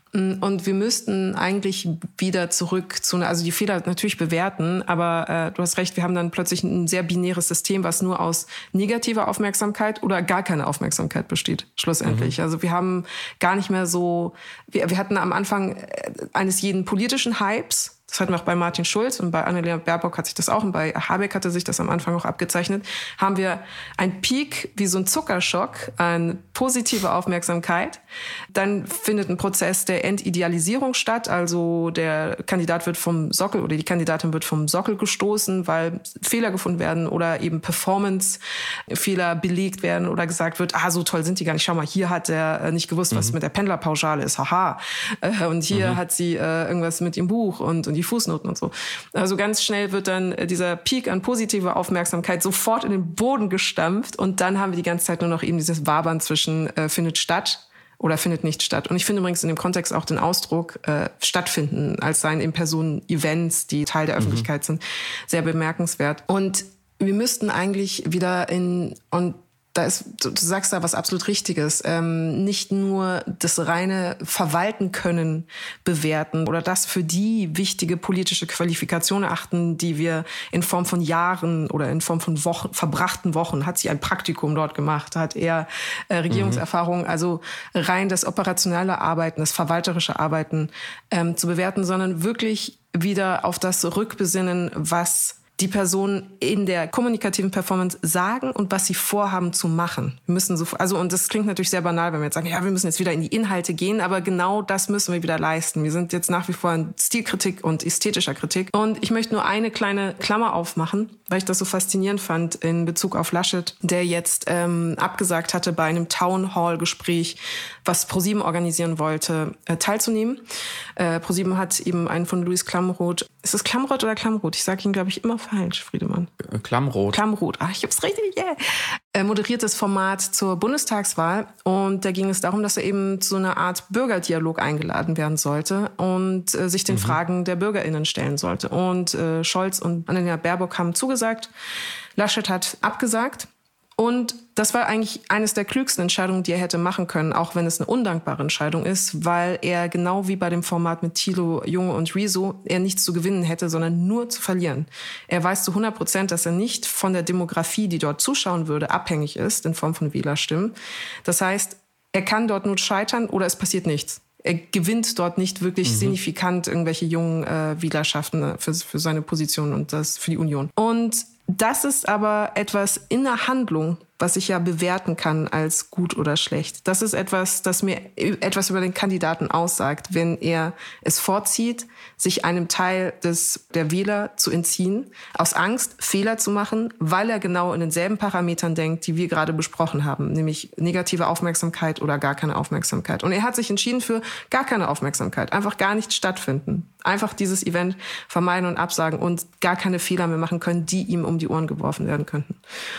Und wir müssten eigentlich wieder zurück zu, also die Fehler natürlich bewerten, aber äh, du hast recht, wir haben dann plötzlich ein sehr binäres System, was nur aus negativer Aufmerksamkeit oder gar keine Aufmerksamkeit besteht, schlussendlich. Mhm. Also wir haben gar nicht mehr so, wir, wir hatten am Anfang eines jeden politischen Hypes, das hatten wir auch bei Martin Schulz und bei Annalena Baerbock hat sich das auch und bei Habeck hatte sich das am Anfang auch abgezeichnet, haben wir einen Peak wie so ein Zuckerschock an positive Aufmerksamkeit. Dann findet ein Prozess der Entidealisierung statt, also der Kandidat wird vom Sockel oder die Kandidatin wird vom Sockel gestoßen, weil Fehler gefunden werden oder eben Performance-Fehler belegt werden oder gesagt wird, ah, so toll sind die gar nicht. Schau mal, hier hat er nicht gewusst, mhm. was mit der Pendlerpauschale ist, haha. Und hier mhm. hat sie äh, irgendwas mit ihrem Buch und, und die Fußnoten und so. Also ganz schnell wird dann dieser Peak an positiver Aufmerksamkeit sofort in den Boden gestampft und dann haben wir die ganze Zeit nur noch eben dieses Wabern zwischen äh, findet statt oder findet nicht statt. Und ich finde übrigens in dem Kontext auch den Ausdruck äh, stattfinden, als seien in Personen Events, die Teil der Öffentlichkeit mhm. sind, sehr bemerkenswert. Und wir müssten eigentlich wieder in, und da ist, du, du sagst da was absolut Richtiges, ähm, nicht nur das reine Verwalten können bewerten oder das für die wichtige politische Qualifikation erachten, die wir in Form von Jahren oder in Form von Wochen, verbrachten Wochen, hat sie ein Praktikum dort gemacht, hat er äh, Regierungserfahrung, mhm. also rein das operationelle Arbeiten, das verwalterische Arbeiten ähm, zu bewerten, sondern wirklich wieder auf das Rückbesinnen, was die Personen in der kommunikativen Performance sagen und was sie vorhaben zu machen. Wir müssen so, also, und das klingt natürlich sehr banal, wenn wir jetzt sagen, ja, wir müssen jetzt wieder in die Inhalte gehen, aber genau das müssen wir wieder leisten. Wir sind jetzt nach wie vor in Stilkritik und ästhetischer Kritik. Und ich möchte nur eine kleine Klammer aufmachen, weil ich das so faszinierend fand in Bezug auf Laschet, der jetzt ähm, abgesagt hatte, bei einem Town-Hall-Gespräch, was ProSieben organisieren wollte, äh, teilzunehmen. Äh, ProSieben hat eben einen von Luis Klamroth. Ist es Klamroth oder Klamroth? Ich sage ihn, glaube ich, immer falsch, Friedemann. Klamroth. Klamroth. Ach, ich hab's richtig, yeah. Er moderiert das Format zur Bundestagswahl und da ging es darum, dass er eben zu einer Art Bürgerdialog eingeladen werden sollte und äh, sich den mhm. Fragen der BürgerInnen stellen sollte. Und äh, Scholz und Annalena Baerbock haben zugesagt. Laschet hat abgesagt. Und das war eigentlich eines der klügsten Entscheidungen, die er hätte machen können, auch wenn es eine undankbare Entscheidung ist, weil er genau wie bei dem Format mit Thilo Junge und Rezo er nichts zu gewinnen hätte, sondern nur zu verlieren. Er weiß zu hundert Prozent, dass er nicht von der Demografie, die dort zuschauen würde, abhängig ist in Form von Wählerstimmen. Das heißt, er kann dort nur scheitern oder es passiert nichts. Er gewinnt dort nicht wirklich mhm. signifikant irgendwelche jungen äh, Wählerschaften für, für seine Position und das für die Union. Und das ist aber etwas in der Handlung, was ich ja bewerten kann als gut oder schlecht. Das ist etwas, das mir etwas über den Kandidaten aussagt, wenn er es vorzieht, sich einem Teil des, der Wähler zu entziehen, aus Angst, Fehler zu machen, weil er genau in denselben Parametern denkt, die wir gerade besprochen haben, nämlich negative Aufmerksamkeit oder gar keine Aufmerksamkeit. Und er hat sich entschieden für gar keine Aufmerksamkeit, einfach gar nicht stattfinden. Einfach dieses Event vermeiden und absagen und gar keine Fehler mehr machen können, die ihm um die Ohren geworfen werden könnten.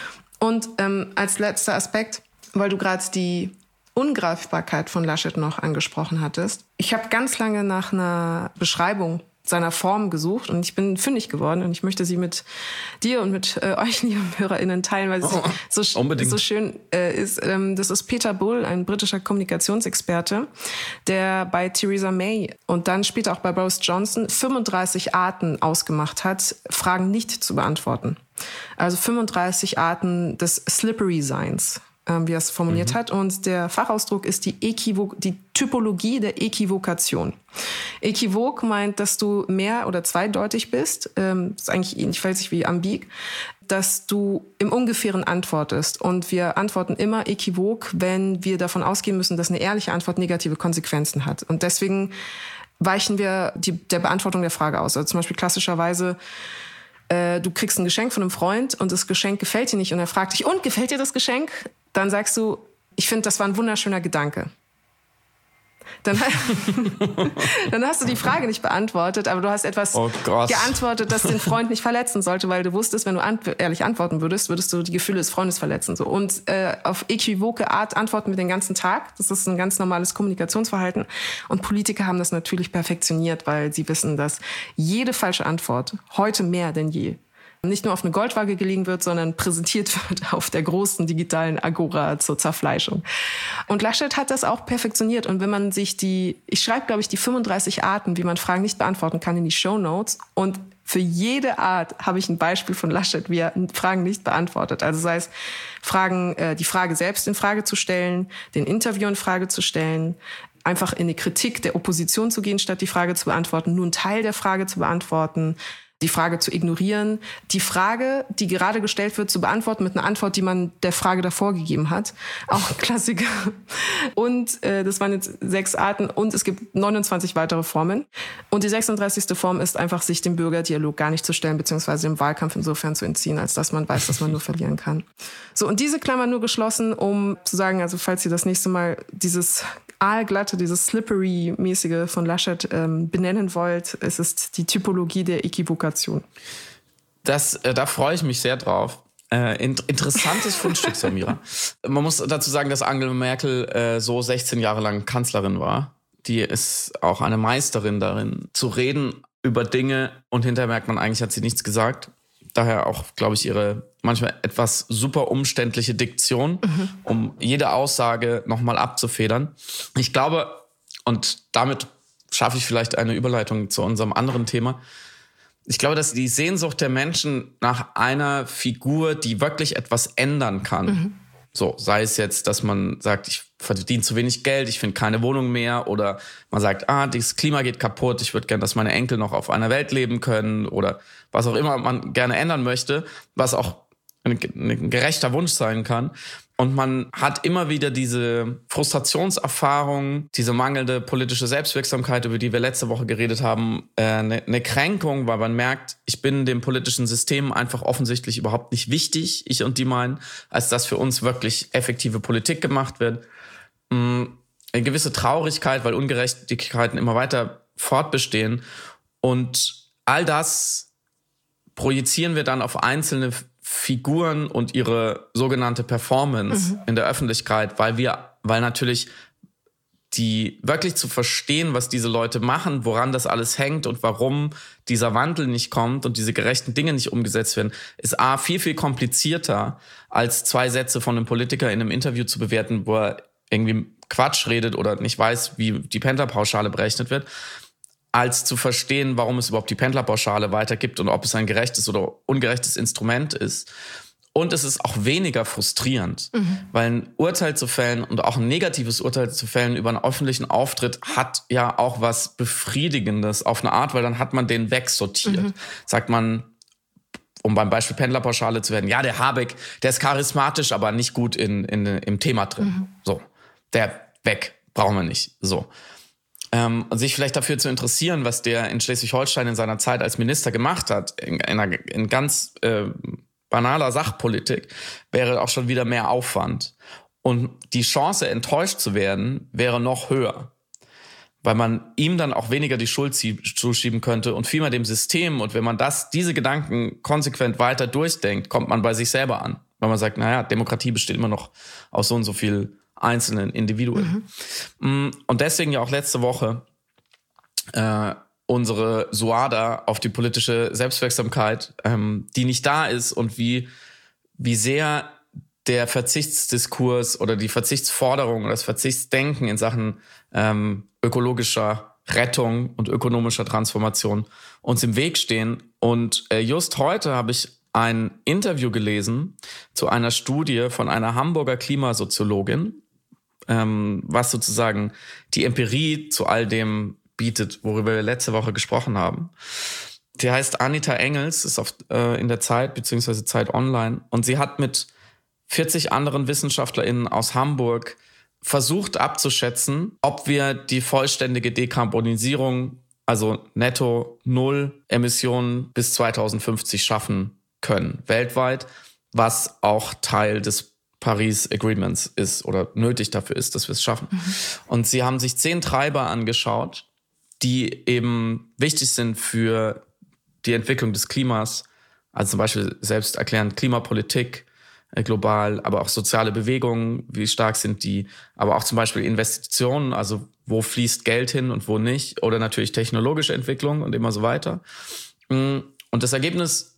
Und ähm, als letzter Aspekt, weil du gerade die Ungreifbarkeit von Laschet noch angesprochen hattest. Ich habe ganz lange nach einer Beschreibung seiner Form gesucht und ich bin fündig geworden und ich möchte sie mit dir und mit äh, euch, lieben HörerInnen, teilen, weil es oh, so, so schön äh, ist. Ähm, das ist Peter Bull, ein britischer Kommunikationsexperte, der bei Theresa May und dann später auch bei Boris Johnson fünfunddreißig Arten ausgemacht hat, Fragen nicht zu beantworten. Also fünfunddreißig Arten des Slippery-Seins, ähm, wie er es formuliert mhm. hat. Und der Fachausdruck ist die, Äquivo- die Typologie der Äquivokation. Äquivok meint, dass du mehr- oder zweideutig bist. Ähm, das ist eigentlich ähnlich, falls wie ambig, dass du im Ungefähren antwortest. Und wir antworten immer äquivok, wenn wir davon ausgehen müssen, dass eine ehrliche Antwort negative Konsequenzen hat. Und deswegen weichen wir die, der Beantwortung der Frage aus. Also zum Beispiel klassischerweise, äh, du kriegst ein Geschenk von einem Freund und das Geschenk gefällt dir nicht und er fragt dich, und gefällt dir das Geschenk? Dann sagst du, ich finde, das war ein wunderschöner Gedanke. Dann, dann hast du die Frage nicht beantwortet, aber du hast etwas oh geantwortet, das den Freund nicht verletzen sollte, weil du wusstest, wenn du an- ehrlich antworten würdest, würdest du die Gefühle des Freundes verletzen. So. Und äh, auf äquivoke Art antworten wir den ganzen Tag. Das ist ein ganz normales Kommunikationsverhalten. Und Politiker haben das natürlich perfektioniert, weil sie wissen, dass jede falsche Antwort heute mehr denn je nicht nur auf eine Goldwaage gelegen wird, sondern präsentiert wird auf der großen digitalen Agora zur Zerfleischung. Und Laschet hat das auch perfektioniert. Und wenn man sich die, ich schreibe, glaube ich, die fünfunddreißig Arten, wie man Fragen nicht beantworten kann, in die Shownotes. Und für jede Art habe ich ein Beispiel von Laschet, wie er Fragen nicht beantwortet. Also sei es Fragen, äh, die Frage selbst in Frage zu stellen, den Interview in Frage zu stellen, einfach in die Kritik der Opposition zu gehen, statt die Frage zu beantworten, nur einen Teil der Frage zu beantworten, die Frage zu ignorieren, die Frage, die gerade gestellt wird, zu beantworten mit einer Antwort, die man der Frage davor gegeben hat. Auch ein Klassiker. Und äh, das waren jetzt sechs Arten und es gibt neunundzwanzig weitere Formen. Und die sechsunddreißigste Form ist einfach, sich dem Bürgerdialog gar nicht zu stellen, beziehungsweise dem Wahlkampf insofern zu entziehen, als dass man weiß, dass man nur verlieren kann. So, und diese Klammer nur geschlossen, um zu sagen, also falls ihr das nächste Mal dieses aalglatte, dieses Slippery-mäßige von Laschet ähm, benennen wollt, es ist die Typologie der Equivokation. Das, äh, da freue ich mich sehr drauf. Äh, in, interessantes Fundstück, Samira. Man muss dazu sagen, dass Angela Merkel äh, so sechzehn Jahre lang Kanzlerin war. Die ist auch eine Meisterin darin, zu reden über Dinge und hinterher merkt man, eigentlich hat sie nichts gesagt. Daher auch, glaube ich, ihre manchmal etwas super umständliche Diktion, mhm. um jede Aussage nochmal abzufedern. Ich glaube, und damit schaffe ich vielleicht eine Überleitung zu unserem anderen Thema, ich glaube, dass die Sehnsucht der Menschen nach einer Figur, die wirklich etwas ändern kann, mhm. so sei es jetzt, dass man sagt, ich verdiene zu wenig Geld, ich finde keine Wohnung mehr, oder man sagt, ah, das Klima geht kaputt, ich würde gerne, dass meine Enkel noch auf einer Welt leben können, oder was auch immer man gerne ändern möchte, was auch ein, ein gerechter Wunsch sein kann. Und man hat immer wieder diese Frustrationserfahrung, diese mangelnde politische Selbstwirksamkeit, über die wir letzte Woche geredet haben, äh, eine, eine Kränkung, weil man merkt, ich bin dem politischen System einfach offensichtlich überhaupt nicht wichtig, ich und die meinen, als dass für uns wirklich effektive Politik gemacht wird. Eine gewisse Traurigkeit, weil Ungerechtigkeiten immer weiter fortbestehen. Und all das projizieren wir dann auf einzelne Figuren und ihre sogenannte Performance mhm. in der Öffentlichkeit, weil wir, weil natürlich die wirklich zu verstehen, was diese Leute machen, woran das alles hängt und warum dieser Wandel nicht kommt und diese gerechten Dinge nicht umgesetzt werden, ist a, viel, viel komplizierter, als zwei Sätze von einem Politiker in einem Interview zu bewerten, wo er irgendwie Quatsch redet oder nicht weiß, wie die Pendlerpauschale berechnet wird, als zu verstehen, warum es überhaupt die Pendlerpauschale weitergibt und ob es ein gerechtes oder ungerechtes Instrument ist. Und es ist auch weniger frustrierend, mhm. weil ein Urteil zu fällen und auch ein negatives Urteil zu fällen über einen öffentlichen Auftritt hat ja auch was Befriedigendes auf eine Art, weil dann hat man den wegsortiert. Mhm. Sagt man, um beim Beispiel Pendlerpauschale zu werden, ja, der Habeck, der ist charismatisch, aber nicht gut in, in, im Thema drin. Mhm. So, der weg, brauchen wir nicht. So. Ähm, und sich vielleicht dafür zu interessieren, was der in Schleswig-Holstein in seiner Zeit als Minister gemacht hat, in, in, einer, in ganz äh, banaler Sachpolitik, wäre auch schon wieder mehr Aufwand. Und die Chance, enttäuscht zu werden, wäre noch höher. Weil man ihm dann auch weniger die Schuld zuschieben könnte und vielmehr dem System. Und wenn man das, diese Gedanken konsequent weiter durchdenkt, kommt man bei sich selber an. Weil man sagt, naja, Demokratie besteht immer noch aus so und so viel einzelnen Individuen. Mhm. Und deswegen ja auch letzte Woche äh, unsere Suada auf die politische Selbstwirksamkeit, ähm, die nicht da ist und wie, wie sehr der Verzichtsdiskurs oder die Verzichtsforderung oder das Verzichtsdenken in Sachen ähm, ökologischer Rettung und ökonomischer Transformation uns im Weg stehen. Und äh, just heute habe ich ein Interview gelesen zu einer Studie von einer Hamburger Klimasoziologin, ähm, was sozusagen die Empirie zu all dem bietet, worüber wir letzte Woche gesprochen haben. Die heißt Anita Engels, ist auf, äh, in der Zeit, beziehungsweise Zeit Online. Und sie hat mit vierzig anderen WissenschaftlerInnen aus Hamburg versucht abzuschätzen, ob wir die vollständige Dekarbonisierung, also netto null Emissionen bis zweitausendfünfzig schaffen können, weltweit, was auch Teil des Paris Agreements ist oder nötig dafür ist, dass wir es schaffen. Mhm. Und sie haben sich zehn Treiber angeschaut, die eben wichtig sind für die Entwicklung des Klimas, also zum Beispiel selbst erklärend Klimapolitik äh, global, aber auch soziale Bewegungen, wie stark sind die, aber auch zum Beispiel Investitionen, also wo fließt Geld hin und wo nicht, oder natürlich technologische Entwicklung und immer so weiter. Und das Ergebnis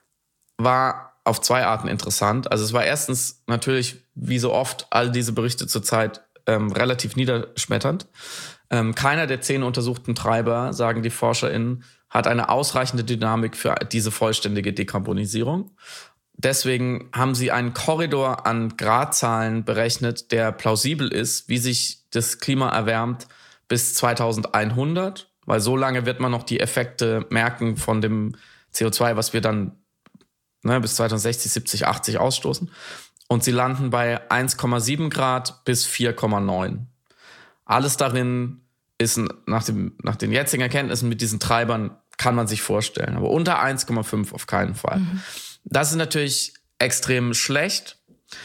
war auf zwei Arten interessant. Also es war erstens natürlich, wie so oft, all diese Berichte zurzeit ähm, relativ niederschmetternd. Ähm, keiner der zehn untersuchten Treiber, sagen die ForscherInnen, hat eine ausreichende Dynamik für diese vollständige Dekarbonisierung. Deswegen haben sie einen Korridor an Gradzahlen berechnet, der plausibel ist, wie sich das Klima erwärmt bis zweitausendeinhundert, weil so lange wird man noch die Effekte merken von dem C O zwei, was wir dann ne, bis zweitausendsechzig, siebzig, achtzig ausstoßen. Und sie landen bei eins Komma sieben Grad bis vier Komma neun. Alles darin ist nach, dem, nach den jetzigen Erkenntnissen mit diesen Treibern kann man sich vorstellen. Aber unter eins Komma fünf auf keinen Fall. Mhm. Das ist natürlich extrem schlecht.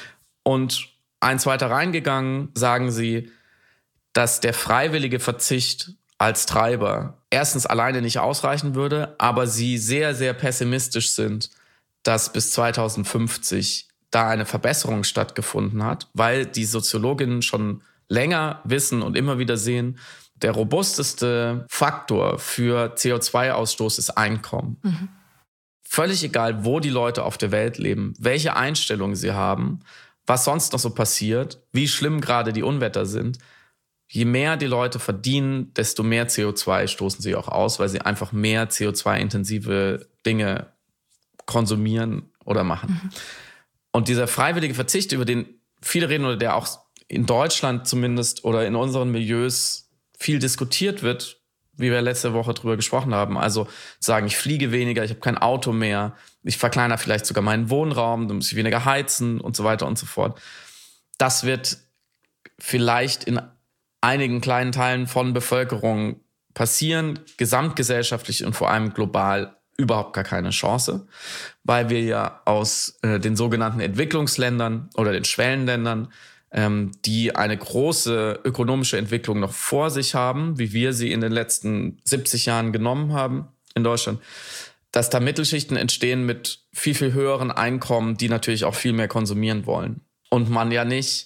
Und eins weiter reingegangen, sagen sie, dass der freiwillige Verzicht als Treiber erstens alleine nicht ausreichen würde, aber sie sehr, sehr pessimistisch sind, dass bis zweitausendfünfzig da eine Verbesserung stattgefunden hat, weil die Soziologinnen schon länger wissen und immer wieder sehen, der robusteste Faktor für C O zwei Ausstoß ist Einkommen. Mhm. Völlig egal, wo die Leute auf der Welt leben, welche Einstellungen sie haben, was sonst noch so passiert, wie schlimm gerade die Unwetter sind. Je mehr die Leute verdienen, desto mehr C O zwei stoßen sie auch aus, weil sie einfach mehr C O zwei intensive Dinge konsumieren oder machen. Mhm. Und dieser freiwillige Verzicht, über den viele reden oder der auch in Deutschland zumindest oder in unseren Milieus viel diskutiert wird, wie wir letzte Woche drüber gesprochen haben. Also sagen, ich fliege weniger, ich habe kein Auto mehr, ich verkleinere vielleicht sogar meinen Wohnraum, dann muss ich weniger heizen und so weiter und so fort. Das wird vielleicht in einigen kleinen Teilen von Bevölkerung passieren, gesamtgesellschaftlich und vor allem global überhaupt gar keine Chance, weil wir ja aus äh, den sogenannten Entwicklungsländern oder den Schwellenländern, ähm, die eine große ökonomische Entwicklung noch vor sich haben, wie wir sie in den letzten siebzig Jahren genommen haben in Deutschland, dass da Mittelschichten entstehen mit viel, viel höheren Einkommen, die natürlich auch viel mehr konsumieren wollen. Und man ja nicht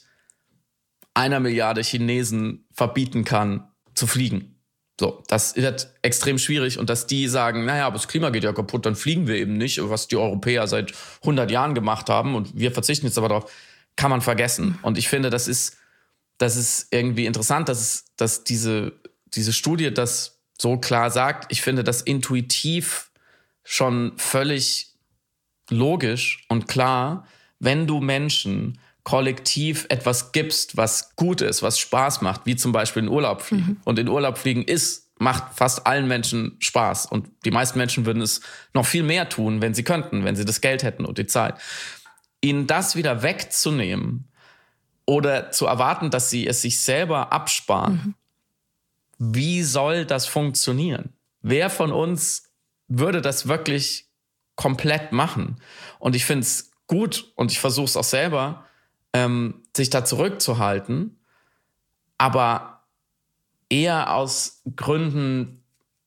einer Milliarde Chinesen verbieten kann, zu fliegen. So, das wird extrem schwierig. Und dass die sagen, naja, aber das Klima geht ja kaputt, dann fliegen wir eben nicht, was die Europäer seit hundert Jahren gemacht haben und wir verzichten jetzt aber darauf, kann man vergessen. Und ich finde, das ist, das ist irgendwie interessant, dass, es, dass diese, diese Studie das so klar sagt. Ich finde das intuitiv schon völlig logisch und klar, wenn du Menschen kollektiv etwas gibst, was gut ist, was Spaß macht, wie zum Beispiel in Urlaub fliegen. Mhm. Und in Urlaub fliegen ist, macht fast allen Menschen Spaß. Und die meisten Menschen würden es noch viel mehr tun, wenn sie könnten, wenn sie das Geld hätten und die Zeit. Ihnen das wieder wegzunehmen oder zu erwarten, dass sie es sich selber absparen, mhm. wie soll das funktionieren? Wer von uns würde das wirklich komplett machen? Und ich finde es gut und ich versuche es auch selber, Ähm, sich da zurückzuhalten, aber eher aus Gründen,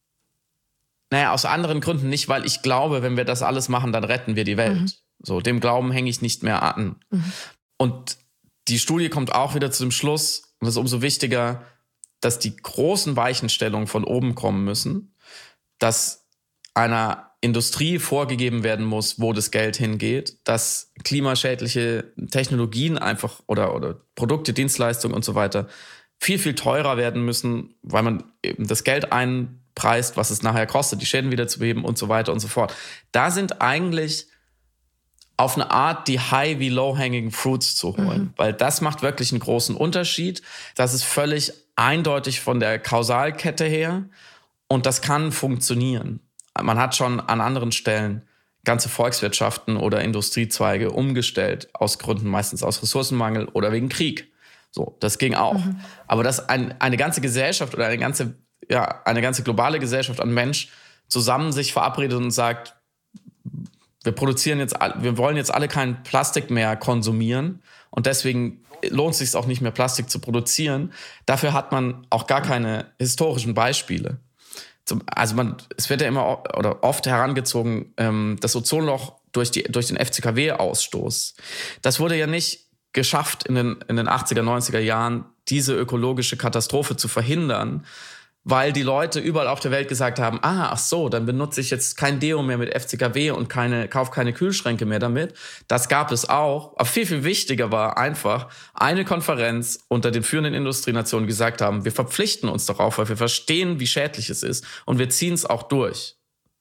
naja, aus anderen Gründen nicht, weil ich glaube, wenn wir das alles machen, dann retten wir die Welt. Mhm. So, dem Glauben hänge ich nicht mehr an. Mhm. Und die Studie kommt auch wieder zu dem Schluss, und das ist umso wichtiger, dass die großen Weichenstellungen von oben kommen müssen, dass einer Industrie vorgegeben werden muss, wo das Geld hingeht, dass klimaschädliche Technologien einfach oder, oder Produkte, Dienstleistungen und so weiter viel, viel teurer werden müssen, weil man eben das Geld einpreist, was es nachher kostet, die Schäden wieder zu beheben und so weiter und so fort. Da sind eigentlich auf eine Art die High- wie Low-Hanging Fruits zu holen, mhm. weil das macht wirklich einen großen Unterschied. Das ist völlig eindeutig von der Kausalkette her und das kann funktionieren. Man hat schon an anderen Stellen ganze Volkswirtschaften oder Industriezweige umgestellt, aus Gründen meistens aus Ressourcenmangel oder wegen Krieg. So, das ging auch. Mhm. Aber dass ein, eine ganze Gesellschaft oder eine ganze, ja, eine ganze globale Gesellschaft an Mensch zusammen sich verabredet und sagt, wir produzieren jetzt, wir wollen jetzt alle kein Plastik mehr konsumieren und deswegen lohnt es sich auch nicht mehr, Plastik zu produzieren. Dafür hat man auch gar keine historischen Beispiele. Zum, also man, es wird ja immer oder oft herangezogen, ähm, das Ozonloch durch, die, durch den F C K W-Ausstoß. Das wurde ja nicht geschafft in den, in den achtziger, neunziger Jahren, diese ökologische Katastrophe zu verhindern, weil die Leute überall auf der Welt gesagt haben, ah, ach so, dann benutze ich jetzt kein Deo mehr mit F C K W und keine, kaufe keine Kühlschränke mehr damit. Das gab es auch. Aber viel, viel wichtiger war einfach eine Konferenz unter den führenden Industrienationen, die gesagt haben, wir verpflichten uns darauf, weil wir verstehen, wie schädlich es ist und wir ziehen es auch durch.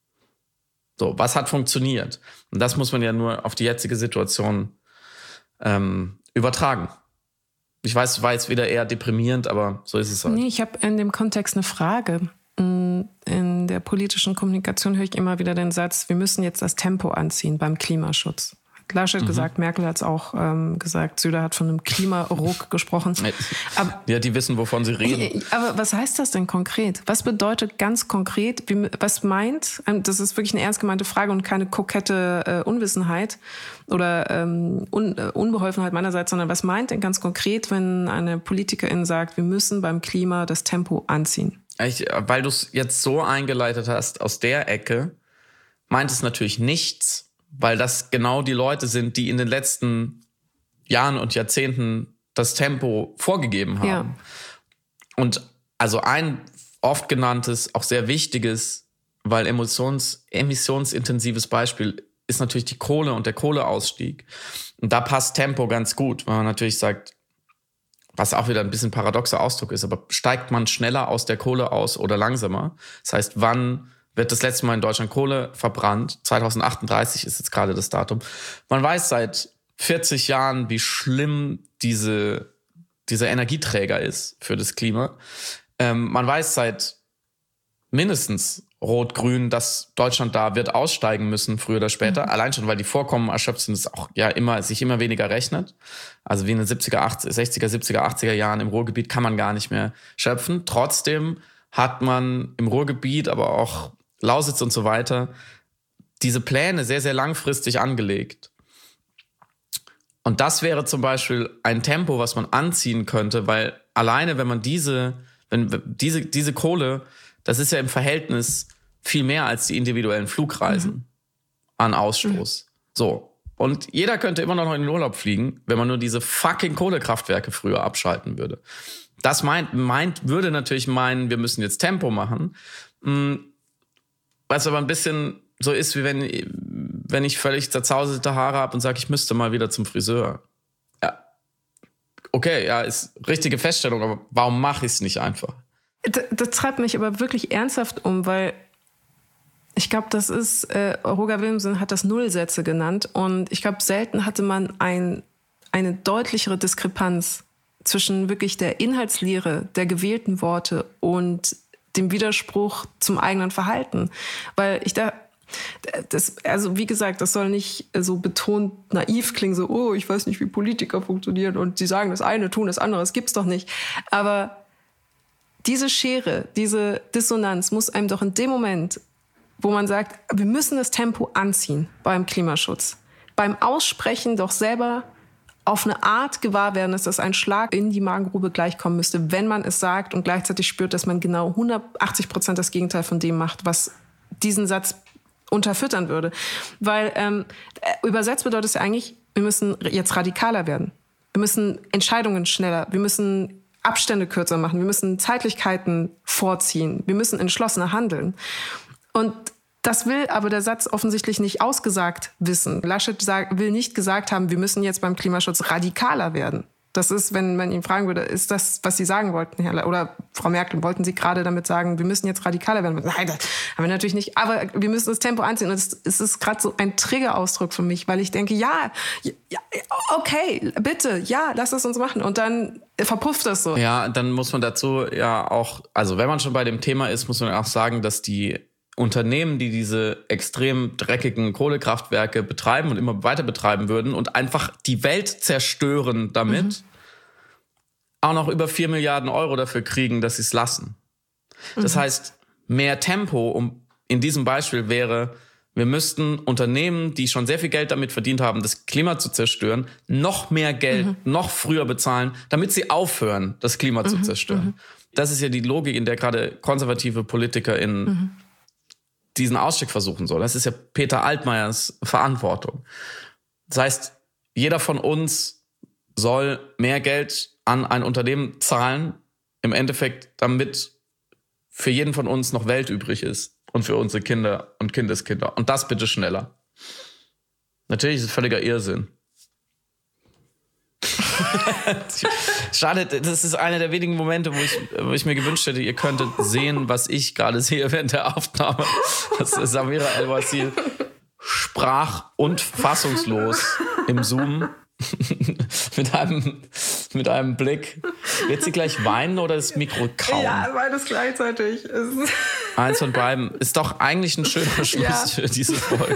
So, was hat funktioniert? Und das muss man ja nur auf die jetzige Situation ähm, übertragen. Ich weiß, es war jetzt wieder eher deprimierend, aber so ist es halt. Nee, ich habe in dem Kontext eine Frage. In der politischen Kommunikation höre ich immer wieder den Satz, wir müssen jetzt das Tempo anziehen beim Klimaschutz. Laschet mhm. gesagt, Merkel hat es auch ähm, gesagt, Söder hat von einem Klimaruck gesprochen. Aber, ja, die wissen, wovon sie reden. Aber was heißt das denn konkret? Was bedeutet ganz konkret, wie, was meint, das ist wirklich eine ernst gemeinte Frage und keine kokette äh, Unwissenheit oder ähm, Un, äh, Unbeholfenheit meinerseits, sondern was meint denn ganz konkret, wenn eine Politikerin sagt, wir müssen beim Klima das Tempo anziehen? Ich, weil du es jetzt so eingeleitet hast aus der Ecke, meint es natürlich nichts, weil das genau die Leute sind, die in den letzten Jahren und Jahrzehnten das Tempo vorgegeben haben. Ja. Und also ein oft genanntes, auch sehr wichtiges, weil emotions, emissionsintensives Beispiel ist natürlich die Kohle und der Kohleausstieg. Und da passt Tempo ganz gut, weil man natürlich sagt, was auch wieder ein bisschen paradoxer Ausdruck ist, aber steigt man schneller aus der Kohle aus oder langsamer? Das heißt, wann wird das letzte Mal in Deutschland Kohle verbrannt? zwanzig achtunddreißig ist jetzt gerade das Datum. Man weiß seit vierzig Jahren, wie schlimm diese, dieser Energieträger ist für das Klima. Ähm, man weiß seit mindestens Rot-Grün, dass Deutschland da wird aussteigen müssen, früher oder später. Mhm. Allein schon, weil die Vorkommen erschöpft sind, es auch ja immer, sich immer weniger rechnet. Also wie in den siebziger, achtziger, sechziger, siebziger, achtziger Jahren im Ruhrgebiet kann man gar nicht mehr schöpfen. Trotzdem hat man im Ruhrgebiet, aber auch Lausitz und so weiter, diese Pläne sehr, sehr langfristig angelegt. Und das wäre zum Beispiel ein Tempo, was man anziehen könnte, weil alleine, wenn man diese, wenn diese, diese Kohle, das ist ja im Verhältnis viel mehr als die individuellen Flugreisen mhm. an Ausstoß. Mhm. So. Und jeder könnte immer noch in den Urlaub fliegen, wenn man nur diese fucking Kohlekraftwerke früher abschalten würde. Das meint, meint, würde natürlich meinen, wir müssen jetzt Tempo machen. Was aber ein bisschen so ist, wie wenn, wenn ich völlig zerzausete Haare habe und sage, ich müsste mal wieder zum Friseur. Ja. Okay, ja, ist richtige Feststellung, aber warum mache ich es nicht einfach? Das, das treibt mich aber wirklich ernsthaft um, weil ich glaube, das ist, äh, Roger Willemsen hat das Nullsätze genannt und ich glaube, selten hatte man ein, eine deutlichere Diskrepanz zwischen wirklich der Inhaltslehre der gewählten Worte und dem Widerspruch zum eigenen Verhalten. Weil ich da, das, also wie gesagt, das soll nicht so betont naiv klingen, so, oh, ich weiß nicht, wie Politiker funktionieren und sie sagen das eine, tun das andere, das gibt's doch nicht. Aber diese Schere, diese Dissonanz muss einem doch in dem Moment, wo man sagt, wir müssen das Tempo anziehen beim Klimaschutz, beim Aussprechen doch selber auf eine Art gewahr werden, dass das ein Schlag in die Magengrube gleichkommen müsste, wenn man es sagt und gleichzeitig spürt, dass man genau hundertachtzig Prozent das Gegenteil von dem macht, was diesen Satz unterfüttern würde. Weil ähm, übersetzt bedeutet es ja eigentlich, wir müssen jetzt radikaler werden. Wir müssen Entscheidungen schneller, wir müssen Abstände kürzer machen, wir müssen Zeitlichkeiten vorziehen, wir müssen entschlossener handeln. Und das will aber der Satz offensichtlich nicht ausgesagt wissen. Laschet sag, will nicht gesagt haben, wir müssen jetzt beim Klimaschutz radikaler werden. Das ist, wenn man ihn fragen würde, ist das, was Sie sagen wollten, Herr, oder Frau Merkel, wollten Sie gerade damit sagen, wir müssen jetzt radikaler werden? Nein, das haben wir natürlich nicht. Aber wir müssen das Tempo anziehen. Und es ist gerade so ein Triggerausdruck für mich, weil ich denke, ja, ja, okay, bitte, ja, lass es uns machen. Und dann verpufft das so. Ja, dann muss man dazu ja auch, also wenn man schon bei dem Thema ist, muss man auch sagen, dass die Unternehmen, die diese extrem dreckigen Kohlekraftwerke betreiben und immer weiter betreiben würden und einfach die Welt zerstören damit, mhm. auch noch über vier Milliarden Euro dafür kriegen, dass sie es lassen. Mhm. Das heißt, mehr Tempo, um in diesem Beispiel wäre, Wir müssten Unternehmen, die schon sehr viel Geld damit verdient haben, das Klima zu zerstören, noch mehr Geld, mhm. noch früher bezahlen, damit sie aufhören, das Klima mhm. zu zerstören. Mhm. Das ist ja die Logik, in der gerade konservative PolitikerInnen mhm. diesen Ausstieg versuchen sollen. Das ist ja Peter Altmaiers Verantwortung. Das heißt, jeder von uns soll mehr Geld an ein Unternehmen zahlen, im Endeffekt, damit für jeden von uns noch Welt übrig ist. Und für unsere Kinder und Kindeskinder. Und das bitte schneller. Natürlich ist es völliger Irrsinn. Schade, das ist einer der wenigen Momente, wo ich, wo ich mir gewünscht hätte, ihr könntet sehen, was ich gerade sehe während der Aufnahme. Das ist Samira El-Wassil sprach- und fassungslos im Zoom. mit, einem, mit einem Blick. Wird sie gleich weinen oder das Mikro kauen? Ja, beides gleichzeitig. Eins von beiden. Ist doch eigentlich ein schöner Schluss ja. für diese Folge.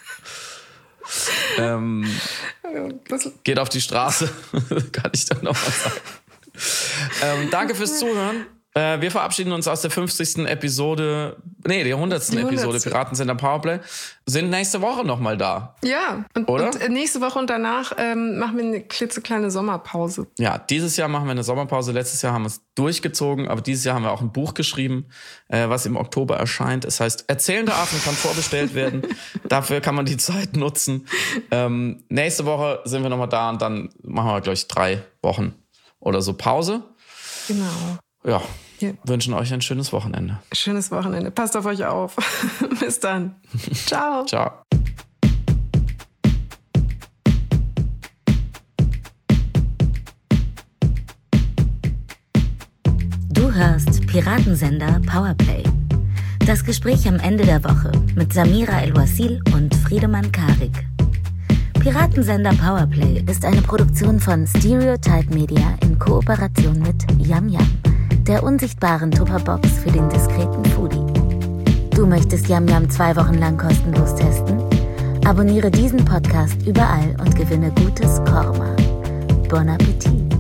ähm, geht auf die Straße, kann ich dann noch was sagen. Ähm, danke fürs Zuhören. Äh, wir verabschieden uns aus der fünfzigsten Episode, nee, der hundertsten Episode Piratensender Powerplay. Sind nächste Woche nochmal da. Ja, und, Oder? und nächste Woche und danach ähm, machen wir eine klitzekleine Sommerpause. Ja, dieses Jahr machen wir eine Sommerpause. Letztes Jahr haben wir es durchgezogen, aber dieses Jahr haben wir auch ein Buch geschrieben, äh, was im Oktober erscheint. Es heißt, Erzählende Affen kann vorbestellt werden. Dafür kann man die Zeit nutzen. Ähm, nächste Woche sind wir nochmal da und dann machen wir, glaube ich, drei Wochen oder so Pause. Genau. Ja, ja, wünschen euch ein schönes Wochenende. Schönes Wochenende. Passt auf euch auf. Bis dann. Ciao. Ciao. Du hörst Piratensender Powerplay. Das Gespräch am Ende der Woche mit Samira El-Wassil und Friedemann Karik. Piratensender Powerplay ist eine Produktion von Stereotype Media in Kooperation mit Yam Yam, der unsichtbaren Tupperbox für den diskreten Foodie. Du möchtest Yam Yam zwei Wochen lang kostenlos testen? Abonniere diesen Podcast überall und gewinne gutes Korma. Bon Appetit!